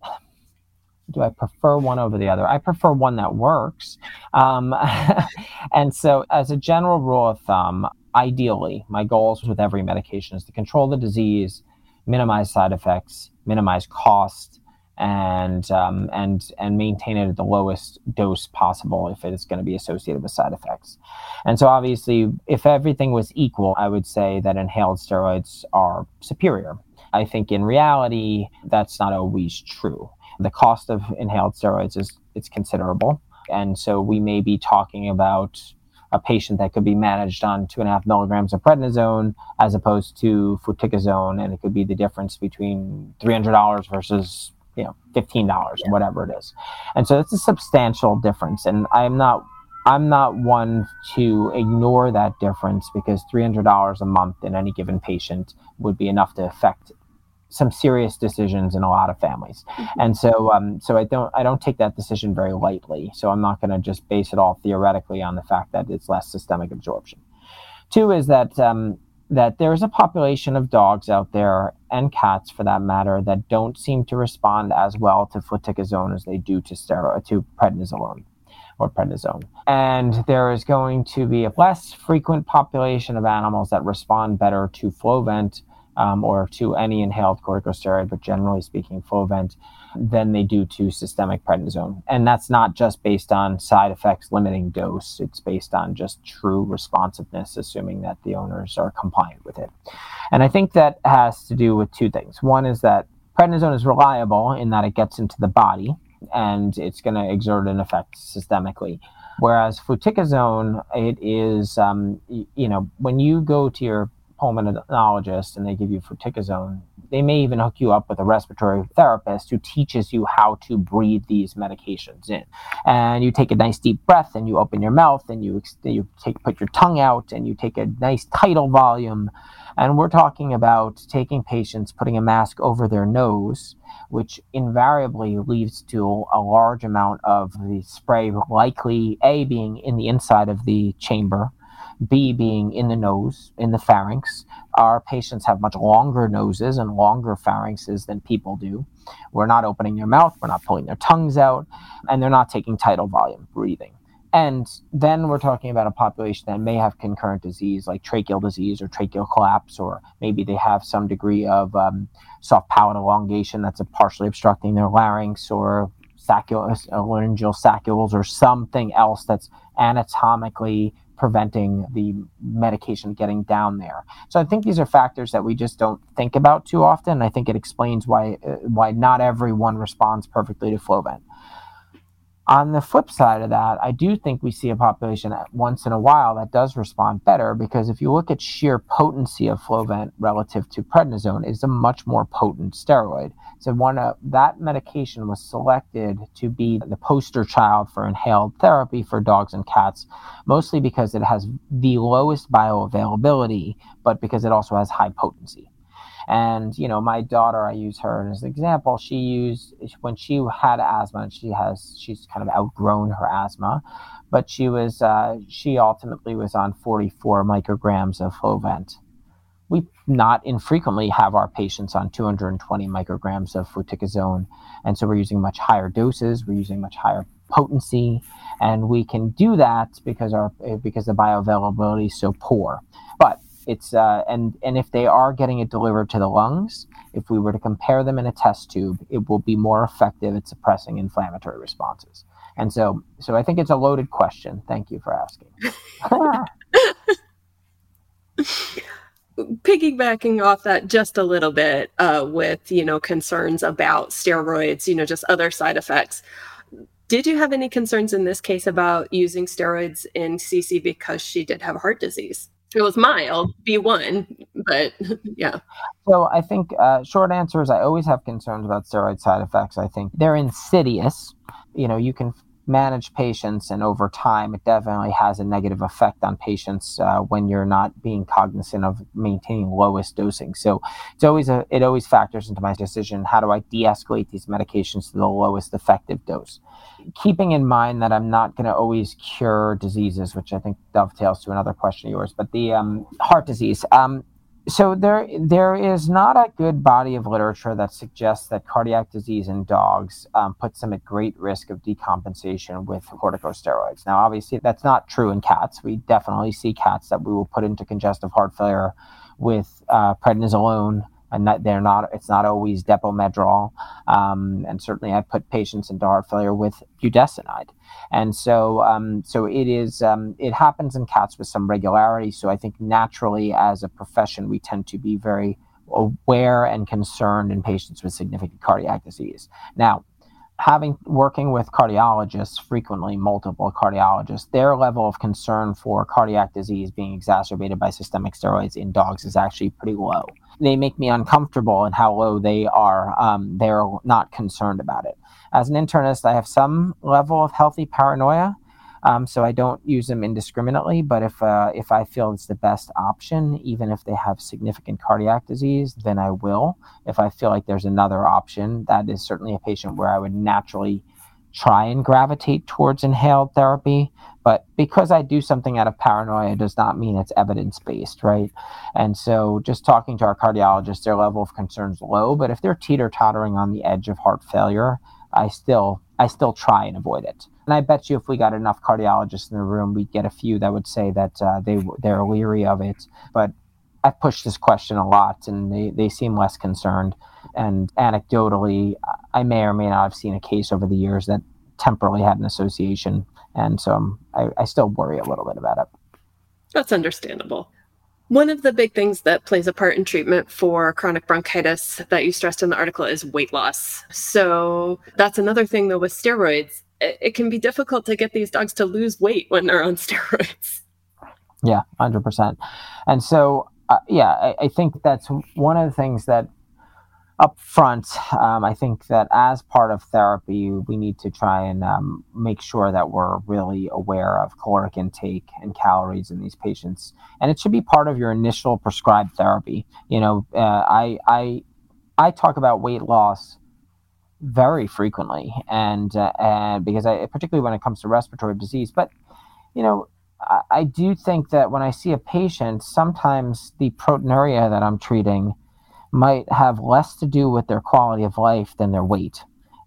Do I prefer one over the other? I prefer one that works. Um, and so as a general rule of thumb, ideally, my goals with every medication is to control the disease, minimize side effects, minimize cost, and um, and and maintain it at the lowest dose possible if it is going to be associated with side effects. And so obviously, if everything was equal, I would say that inhaled steroids are superior. I think in reality, that's not always true. The cost of inhaled steroids is it's considerable. And so we may be talking about a patient that could be managed on two and a half milligrams of prednisone as opposed to fluticasone. And it could be the difference between three hundred dollars versus, you know, fifteen dollars or whatever it is. And so it's a substantial difference. And I'm not I'm not one to ignore that difference, because three hundred dollars a month in any given patient would be enough to affect some serious decisions in a lot of families. Mm-hmm. And so um, so I don't I don't take that decision very lightly. So I'm not going to just base it all theoretically on the fact that it's less systemic absorption. Two is that um, that there is a population of dogs out there, and cats for that matter, that don't seem to respond as well to fluticasone as they do to steroid to prednisolone or prednisone. And there is going to be a less frequent population of animals that respond better to Flovent um, or to any inhaled corticosteroid, but generally speaking, Flovent, than they do to systemic prednisone. And that's not just based on side effects limiting dose. It's based on just true responsiveness, assuming that the owners are compliant with it. And I think that has to do with two things. One is that prednisone is reliable in that it gets into the body and it's going to exert an effect systemically. Whereas fluticasone, it is, um, y- you know, when you go to your pulmonologist and they give you fluticasone, they may even hook you up with a respiratory therapist who teaches you how to breathe these medications in. And you take a nice deep breath and you open your mouth and you, you take, put your tongue out and you take a nice tidal volume. And we're talking about taking patients, putting a mask over their nose, which invariably leads to a large amount of the spray, likely A, being in the inside of the chamber, B, being in the nose, in the pharynx. Our patients have much longer noses and longer pharynxes than people do. We're not opening their mouth, we're not pulling their tongues out, and they're not taking tidal volume breathing. And then we're talking about a population that may have concurrent disease like tracheal disease or tracheal collapse, or maybe they have some degree of um, soft palate elongation that's partially obstructing their larynx, or sacul- laryngeal saccules, or something else that's anatomically preventing the medication getting down there. So I think these are factors that we just don't think about too often. I think it explains why uh, why not everyone responds perfectly to Flovent. On the flip side of that, I do think we see a population once in a while that does respond better, because if you look at sheer potency of Flovent relative to prednisone, it's a much more potent steroid. So one uh, that medication was selected to be the poster child for inhaled therapy for dogs and cats, mostly because it has the lowest bioavailability, but because it also has high potency. And, you know, my daughter, I use her as an example. She used, when she had asthma, and she has, she's kind of outgrown her asthma, but she was, uh, she ultimately was on forty-four micrograms of Flovent. We not infrequently have our patients on two hundred twenty micrograms of fluticasone. And so we're using much higher doses, we're using much higher potency, and we can do that because our, because the bioavailability is so poor. But It's uh, and and if they are getting it delivered to the lungs, if we were to compare them in a test tube, it will be more effective at suppressing inflammatory responses. And so, so I think it's a loaded question. Thank you for asking. Piggybacking off that just a little bit, uh, with you know concerns about steroids, you know, just other side effects. Did you have any concerns in this case about using steroids in Cece because she did have heart disease? It was mild, B one, but yeah. So I think uh, short answer is I always have concerns about steroid side effects. I think they're insidious. You know, you can manage patients, and over time, it definitely has a negative effect on patients uh, when you're not being cognizant of maintaining lowest dosing. So it's always a, it always factors into my decision. How do I de-escalate these medications to the lowest effective dose? Keeping in mind that I'm not going to always cure diseases, which I think dovetails to another question of yours, but the um, heart disease. Um, so there, there is not a good body of literature that suggests that cardiac disease in dogs um, puts them at great risk of decompensation with corticosteroids. Now, obviously, that's not true in cats. We definitely see cats that we will put into congestive heart failure with uh, prednisolone. And that they're not, it's not always Depomedrol. Um, and certainly I put patients into heart failure with budesonide. And so, um, so it is, um, it happens in cats with some regularity. So I think naturally as a profession, we tend to be very aware and concerned in patients with significant cardiac disease. Now, having working with cardiologists, frequently multiple cardiologists, their level of concern for cardiac disease being exacerbated by systemic steroids in dogs is actually pretty low. They make me uncomfortable in how low they are. Um, they're not concerned about it. As an internist, I have some level of healthy paranoia, um, so I don't use them indiscriminately. But if uh, if I feel it's the best option, even if they have significant cardiac disease, then I will. If I feel like there's another option, that is certainly a patient where I would naturally try and gravitate towards inhaled therapy. But because I do something out of paranoia does not mean it's evidence-based, right? And so just talking to our cardiologists, their level of concern is low, but if they're teeter-tottering on the edge of heart failure, I still I still try and avoid it. And I bet you if we got enough cardiologists in the room, we'd get a few that would say that uh, they, they're leery of it. But I've pushed this question a lot, and they, they seem less concerned. And anecdotally, I may or may not have seen a case over the years that temporarily had an association. And so um, I, I still worry a little bit about it. That's understandable. One of the big things that plays a part in treatment for chronic bronchitis that you stressed in the article is weight loss. So that's another thing, though, with steroids. It, it can be difficult to get these dogs to lose weight when they're on steroids. Yeah, one hundred percent. And so, uh, yeah, I, I think that's one of the things that up front, um, I think that as part of therapy, we need to try and um, make sure that we're really aware of caloric intake and calories in these patients. And it should be part of your initial prescribed therapy. You know, uh, I, I, I talk about weight loss very frequently, and, uh, and because I, particularly when it comes to respiratory disease, but, you know, I, I do think that when I see a patient, sometimes the proteinuria that I'm treating might have less to do with their quality of life than their weight.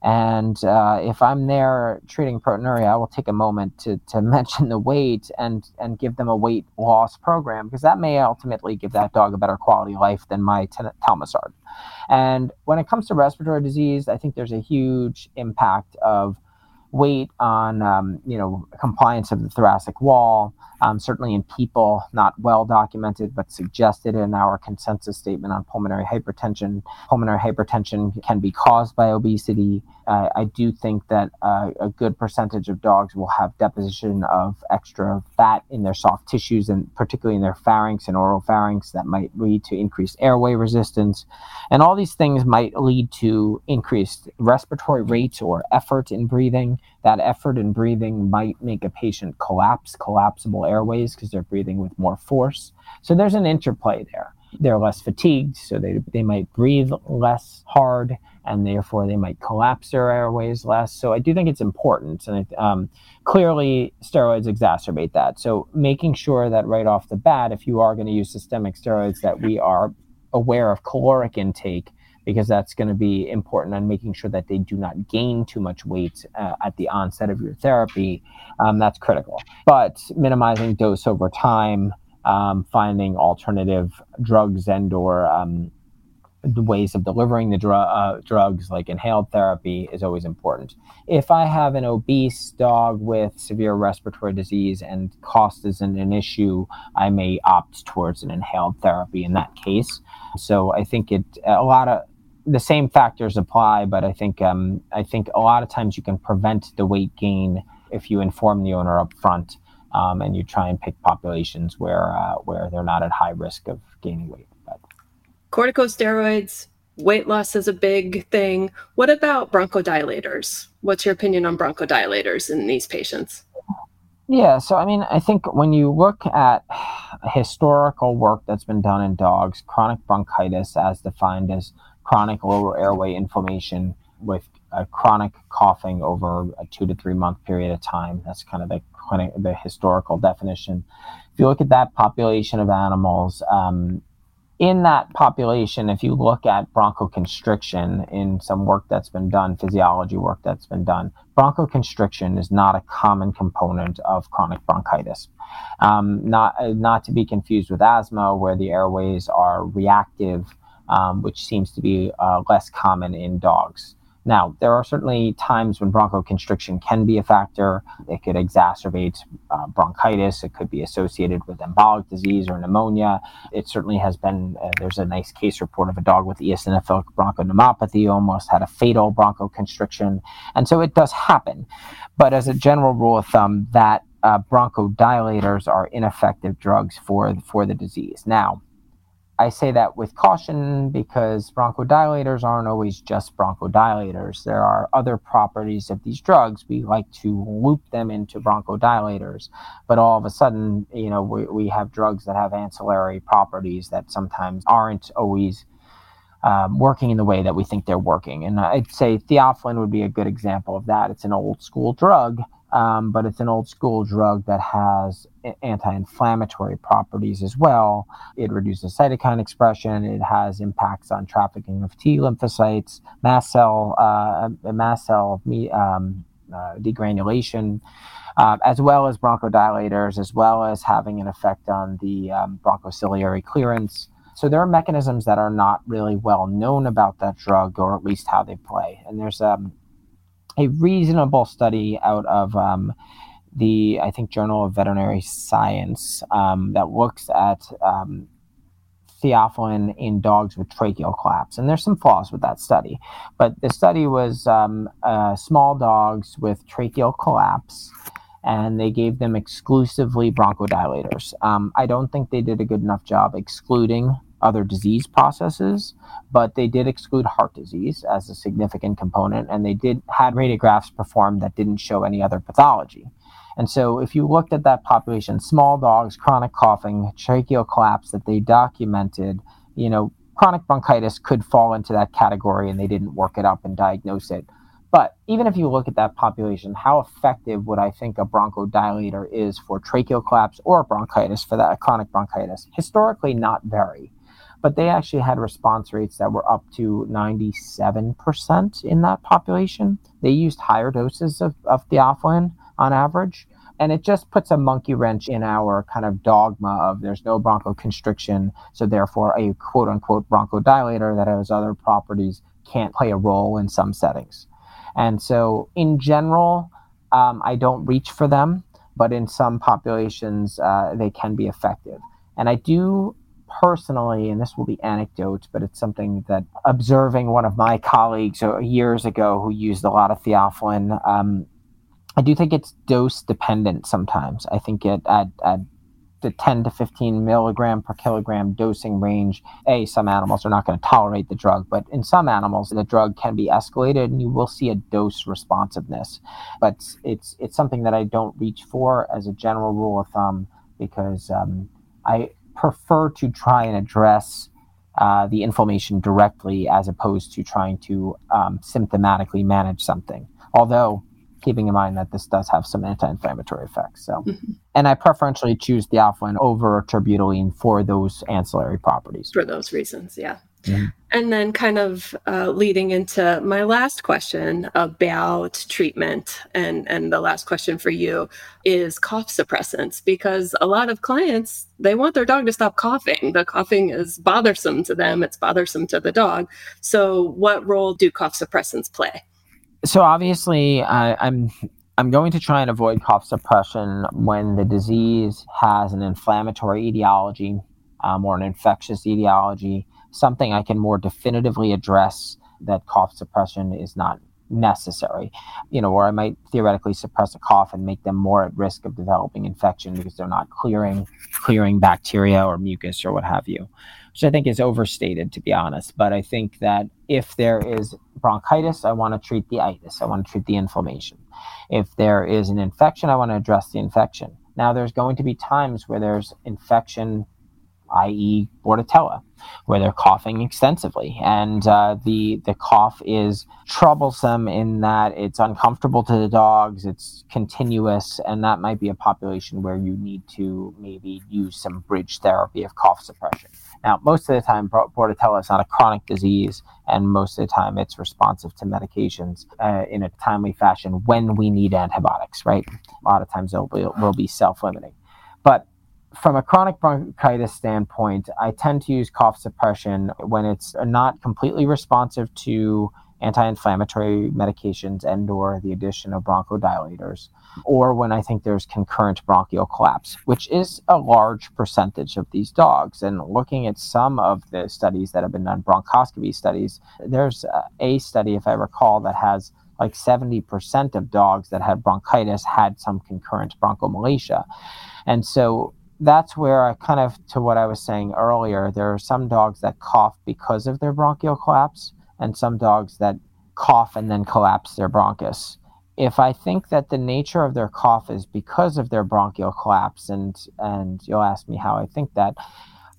And uh, if I'm there treating proteinuria, I will take a moment to to mention the weight and and give them a weight loss program, because that may ultimately give that dog a better quality of life than my ten- Talmosard. And when it comes to respiratory disease, I think there's a huge impact of weight on um, you know compliance of the thoracic wall. Um, certainly in people, not well documented, but suggested in our consensus statement on pulmonary hypertension. Pulmonary hypertension can be caused by obesity. Uh, I do think that uh, a good percentage of dogs will have deposition of extra fat in their soft tissues, and particularly in their pharynx and oropharynx, that might lead to increased airway resistance. And all these things might lead to increased respiratory rates or effort in breathing. That effort in breathing might make a patient collapse, collapsible airways, because they're breathing with more force. So there's an interplay there. They're less fatigued, so they, they might breathe less hard, and therefore they might collapse their airways less. So I do think it's important, and it, um, clearly steroids exacerbate that. So making sure that right off the bat, if you are going to use systemic steroids, that we are aware of caloric intake, because that's going to be important, on making sure that they do not gain too much weight uh, at the onset of your therapy. Um, that's critical. But minimizing dose over time, um, finding alternative drugs and or um, the ways of delivering the dr- uh, drugs, like inhaled therapy, is always important. If I have an obese dog with severe respiratory disease and cost isn't an issue, I may opt towards an inhaled therapy in that case. So I think it a lot of the same factors apply, but I think um, I think a lot of times you can prevent the weight gain if you inform the owner up front, um, and you try and pick populations where uh, where they're not at high risk of gaining weight. But corticosteroids, weight loss is a big thing. What about bronchodilators? What's your opinion on bronchodilators in these patients? Yeah, so I mean, I think when you look at historical work that's been done in dogs, chronic bronchitis, as defined as chronic lower airway inflammation with a chronic coughing over a two to three month period of time. That's kind of the clinic, the historical definition. If you look at that population of animals, um, in that population, if you look at bronchoconstriction in some work that's been done, physiology work that's been done, bronchoconstriction is not a common component of chronic bronchitis. Um, not, not to be confused with asthma, where the airways are reactive, um, which seems to be uh, less common in dogs. Now, there are certainly times when bronchoconstriction can be a factor. It could exacerbate uh, bronchitis. It could be associated with embolic disease or pneumonia. It certainly has been, uh, there's a nice case report of a dog with eosinophilic bronchopneumopathy, almost had a fatal bronchoconstriction. And so it does happen. But as a general rule of thumb, that uh, bronchodilators are ineffective drugs for, for the disease. Now, I say that with caution, because bronchodilators aren't always just bronchodilators. There are other properties of these drugs. We like to loop them into bronchodilators, but all of a sudden, you know, we, we have drugs that have ancillary properties that sometimes aren't always um, working in the way that we think they're working. And I'd say theophylline would be a good example of that. It's an old school drug, um, but it's an old school drug that has anti-inflammatory properties as well. It reduces cytokine expression. It has impacts on trafficking of T lymphocytes, mast cell, uh, mast cell um, uh, degranulation, uh, as well as bronchodilators, as well as having an effect on the um, bronchociliary clearance. So there are mechanisms that are not really well known about that drug, or at least how they play. And there's um, a reasonable study out of um, the, I think, Journal of Veterinary Science um, that looks at um, theophylline in dogs with tracheal collapse. And there's some flaws with that study. But the study was um, uh, small dogs with tracheal collapse, and they gave them exclusively bronchodilators. Um, I don't think they did a good enough job excluding other disease processes, but they did exclude heart disease as a significant component, and they did had radiographs performed that didn't show any other pathology. And so if you looked at that population, small dogs, chronic coughing, tracheal collapse that they documented, you know, chronic bronchitis could fall into that category, and they didn't work it up and diagnose it. But even if you look at that population, how effective would I think a bronchodilator is for tracheal collapse or bronchitis, for that chronic bronchitis? Historically, not very. But they actually had response rates that were up to ninety-seven percent in that population. They used higher doses of, of theophylline on average. And it just puts a monkey wrench in our kind of dogma of there's no bronchoconstriction, so therefore a quote-unquote bronchodilator that has other properties can't play a role in some settings. And so in general, um, I don't reach for them, but in some populations, uh, they can be effective. And I do personally, and this will be anecdote, but it's something that observing one of my colleagues years ago who used a lot of theophylline, um, I do think it's dose dependent sometimes. I think it at, at the ten to fifteen milligram per kilogram dosing range, A, some animals are not going to tolerate the drug, but in some animals, the drug can be escalated and you will see a dose responsiveness. But it's it's something that I don't reach for as a general rule of thumb, because um, I prefer to try and address uh, the inflammation directly as opposed to trying to um, symptomatically manage something. Although, keeping in mind that this does have some anti-inflammatory effects. So, mm-hmm. And I preferentially choose theophylline over terbutaline for those ancillary properties. For those reasons, yeah. Mm-hmm. And then kind of uh, leading into my last question about treatment, and, and the last question for you is cough suppressants, because a lot of clients, they want their dog to stop coughing. The coughing is bothersome to them. It's bothersome to the dog. So what role do cough suppressants play? So obviously, uh, I'm I'm going to try and avoid cough suppression when the disease has an inflammatory etiology um, or an infectious etiology, something I can more definitively address that cough suppression is not necessary. You know, or I might theoretically suppress a cough and make them more at risk of developing infection because they're not clearing clearing bacteria or mucus or what have you, which I think is overstated, to be honest. But I think that if there is bronchitis, I want to treat the itis. I want to treat the inflammation. If there is an infection, I want to address the infection. Now, there's going to be times where there's infection, that is. Bordetella, where they're coughing extensively. And uh, the the cough is troublesome in that it's uncomfortable to the dogs, it's continuous, and that might be a population where you need to maybe use some bridge therapy of cough suppression. Now, most of the time, Bordetella is not a chronic disease, and most of the time it's responsive to medications uh, in a timely fashion when we need antibiotics, right? A lot of times it will, will be self-limiting. But from a chronic bronchitis standpoint, I tend to use cough suppression when it's not completely responsive to anti-inflammatory medications and or the addition of bronchodilators, or when I think there's concurrent bronchial collapse, which is a large percentage of these dogs. And looking at some of the studies that have been done, bronchoscopy studies, there's a study, if I recall, that has like seventy percent of dogs that had bronchitis had some concurrent bronchomalacia. And so that's where I kind of, to what I was saying earlier, there are some dogs that cough because of their bronchial collapse and some dogs that cough and then collapse their bronchus. If I think that the nature of their cough is because of their bronchial collapse, and and you'll ask me how I think that,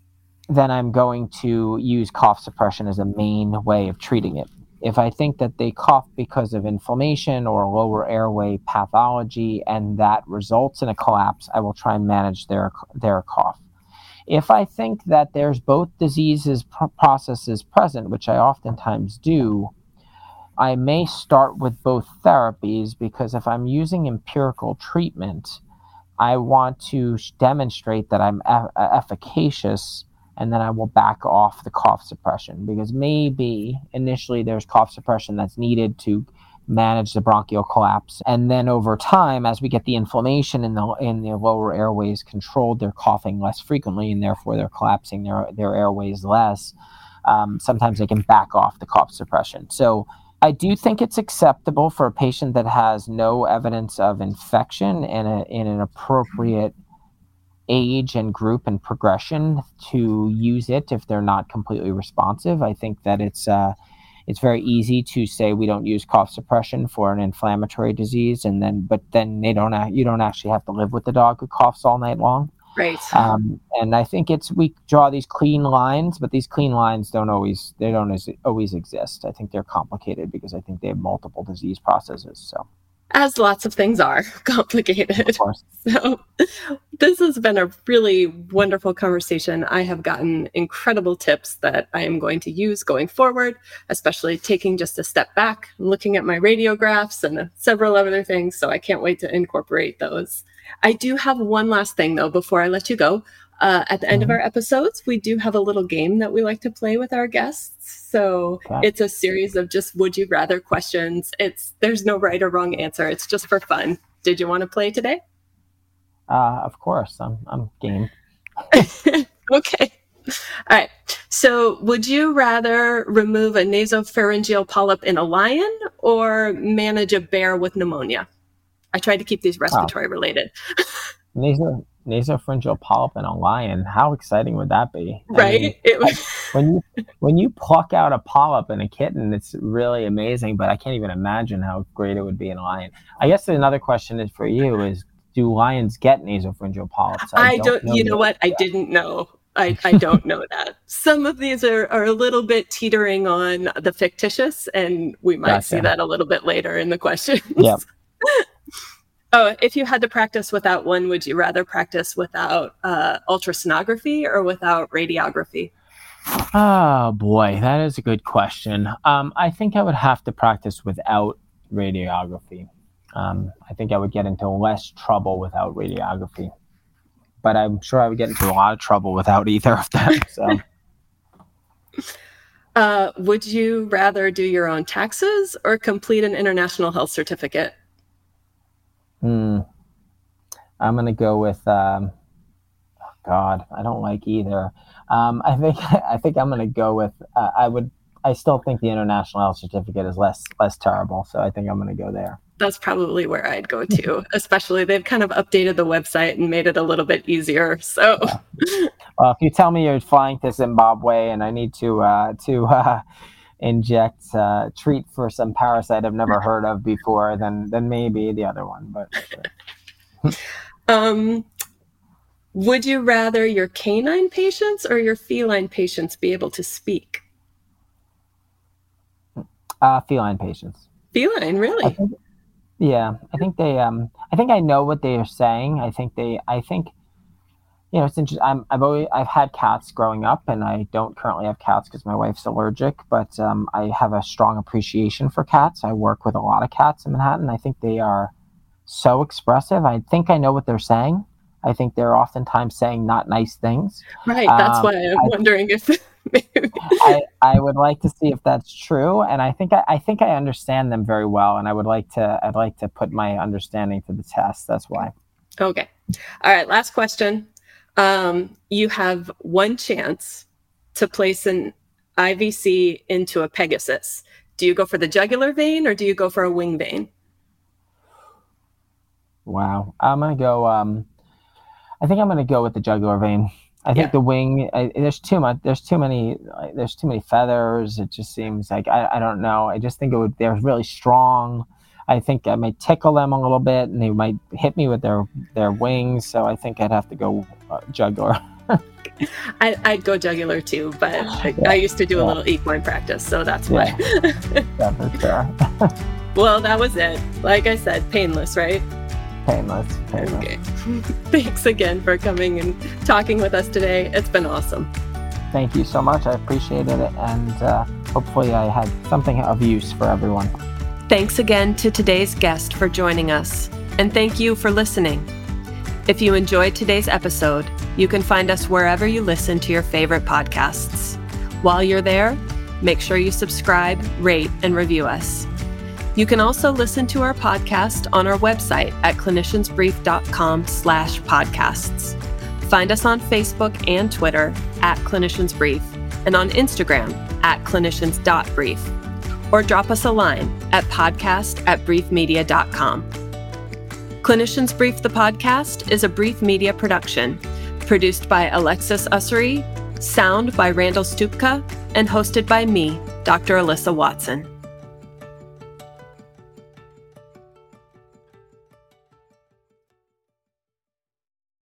then I'm going to use cough suppression as a main way of treating it. If I think that they cough because of inflammation or lower airway pathology and that results in a collapse, I will try and manage their their cough. If I think that there's both diseases processes present, which I oftentimes do, I may start with both therapies, because if I'm using empirical treatment, I want to demonstrate that I'm e- efficacious, and then I will back off the cough suppression, because maybe initially there's cough suppression that's needed to manage the bronchial collapse. And then over time, as we get the inflammation in the in the lower airways controlled, they're coughing less frequently, and therefore they're collapsing their, their airways less. Um, sometimes they can back off the cough suppression. So I do think it's acceptable for a patient that has no evidence of infection and a, in an appropriate age and group and progression to use it if they're not completely responsive. I think that it's uh, it's very easy to say we don't use cough suppression for an inflammatory disease, and then but then they don't you don't actually have to live with the dog who coughs all night long. Right. Um, and I think it's we draw these clean lines, but these clean lines don't always they don't always exist. I think they're complicated because I think they have multiple disease processes. So, as lots of things are complicated. Of course. So this has been a really wonderful conversation. I have gotten incredible tips that I am going to use going forward, especially taking just a step back, looking at my radiographs and several other things. So I can't wait to incorporate those. I do have one last thing, though, before I let you go. Uh, at the end mm-hmm. of our episodes, we do have a little game that we like to play with our guests. So okay. It's a series of just would you rather questions. It's there's no right or wrong answer. It's just for fun. Did you want to play today? Uh, of course. I'm, I'm game. Okay. All right. So would you rather remove a nasopharyngeal polyp in a lion or manage a bear with pneumonia? I tried to keep these respiratory wow. related. Nasal, nasopharyngeal polyp in a lion. How exciting would that be? Right. I mean, it was... when you when you pluck out a polyp in a kitten, it's really amazing. But I can't even imagine how great it would be in a lion. I guess another question is for you: is do lions get nasopharyngeal polyps? I, I don't. don't know you know what? I didn't know. I, I don't know that. Some of these are, are a little bit teetering on the fictitious, and we might gotcha. see that a little bit later in the questions. Yep. Oh, if you had to practice without one, would you rather practice without uh, ultrasonography or without radiography? Oh, boy, that is a good question. Um, I think I would have to practice without radiography. Um, I think I would get into less trouble without radiography. But I'm sure I would get into a lot of trouble without either of them. So. uh, would you rather do your own taxes or complete an international health certificate? Hmm. I'm gonna go with. Um, oh God, I don't like either. Um, I think I think I'm gonna go with. Uh, I would. I still think the international health certificate is less less terrible. So I think I'm gonna go there. That's probably where I'd go to. Especially they've kind of updated the website and made it a little bit easier. So. Yeah. Well, if you tell me you're flying to Zimbabwe and I need to uh, to. Uh, inject uh, treat for some parasite I've never heard of before, then then maybe the other one. But sure. um, would you rather your canine patients or your feline patients be able to speak? Uh, feline patients. Feline, really? I think, yeah, I think they. Um, I think I know what they are saying. I think they. I think. You know, it's interesting. I'm, I've always I've had cats growing up, and I don't currently have cats because my wife's allergic. But um, I have a strong appreciation for cats. I work with a lot of cats in Manhattan. I think they are so expressive. I think I know what they're saying. I think they're oftentimes saying not nice things. Right. That's um, why I'm I, wondering if maybe. I, I would like to see if that's true, and I think I, I think I understand them very well, and I would like to I'd like to put my understanding to the test. That's why. Okay. All right. Last question. Um, you have one chance to place an I V C into a Pegasus. Do you go for the jugular vein or do you go for a wing vein? Wow. I'm going to go, um, I think I'm going to go with the jugular vein. I think yeah. the wing, I, there's too much, there's too many, there's too many feathers. It just seems like, I, I don't know. I just think it would, they're really strong. I think I might tickle them a little bit, and they might hit me with their, their wings. So I think I'd have to go uh, jugular. I, I'd go jugular too, but I, yeah. I used to do yeah. a little equine practice, so that's why. Yeah, yeah for sure. Well, that was it. Like I said, painless, right? Painless. painless. Okay. Thanks again for coming and talking with us today. It's been awesome. Thank you so much. I appreciated it, and uh, hopefully I had something of use for everyone. Thanks again to today's guest for joining us, and thank you for listening. If you enjoyed today's episode, you can find us wherever you listen to your favorite podcasts. While you're there, make sure you subscribe, rate, and review us. You can also listen to our podcast on our website at cliniciansbrief.com slash podcasts. Find us on Facebook and Twitter at cliniciansbrief and on Instagram at clinicians.brief. Or drop us a line at podcast at briefmedia dot com. Clinicians Brief the Podcast is a Brief Media production, produced by Alexis Ussery, sound by Randall Stupka, and hosted by me, Doctor Alyssa Watson.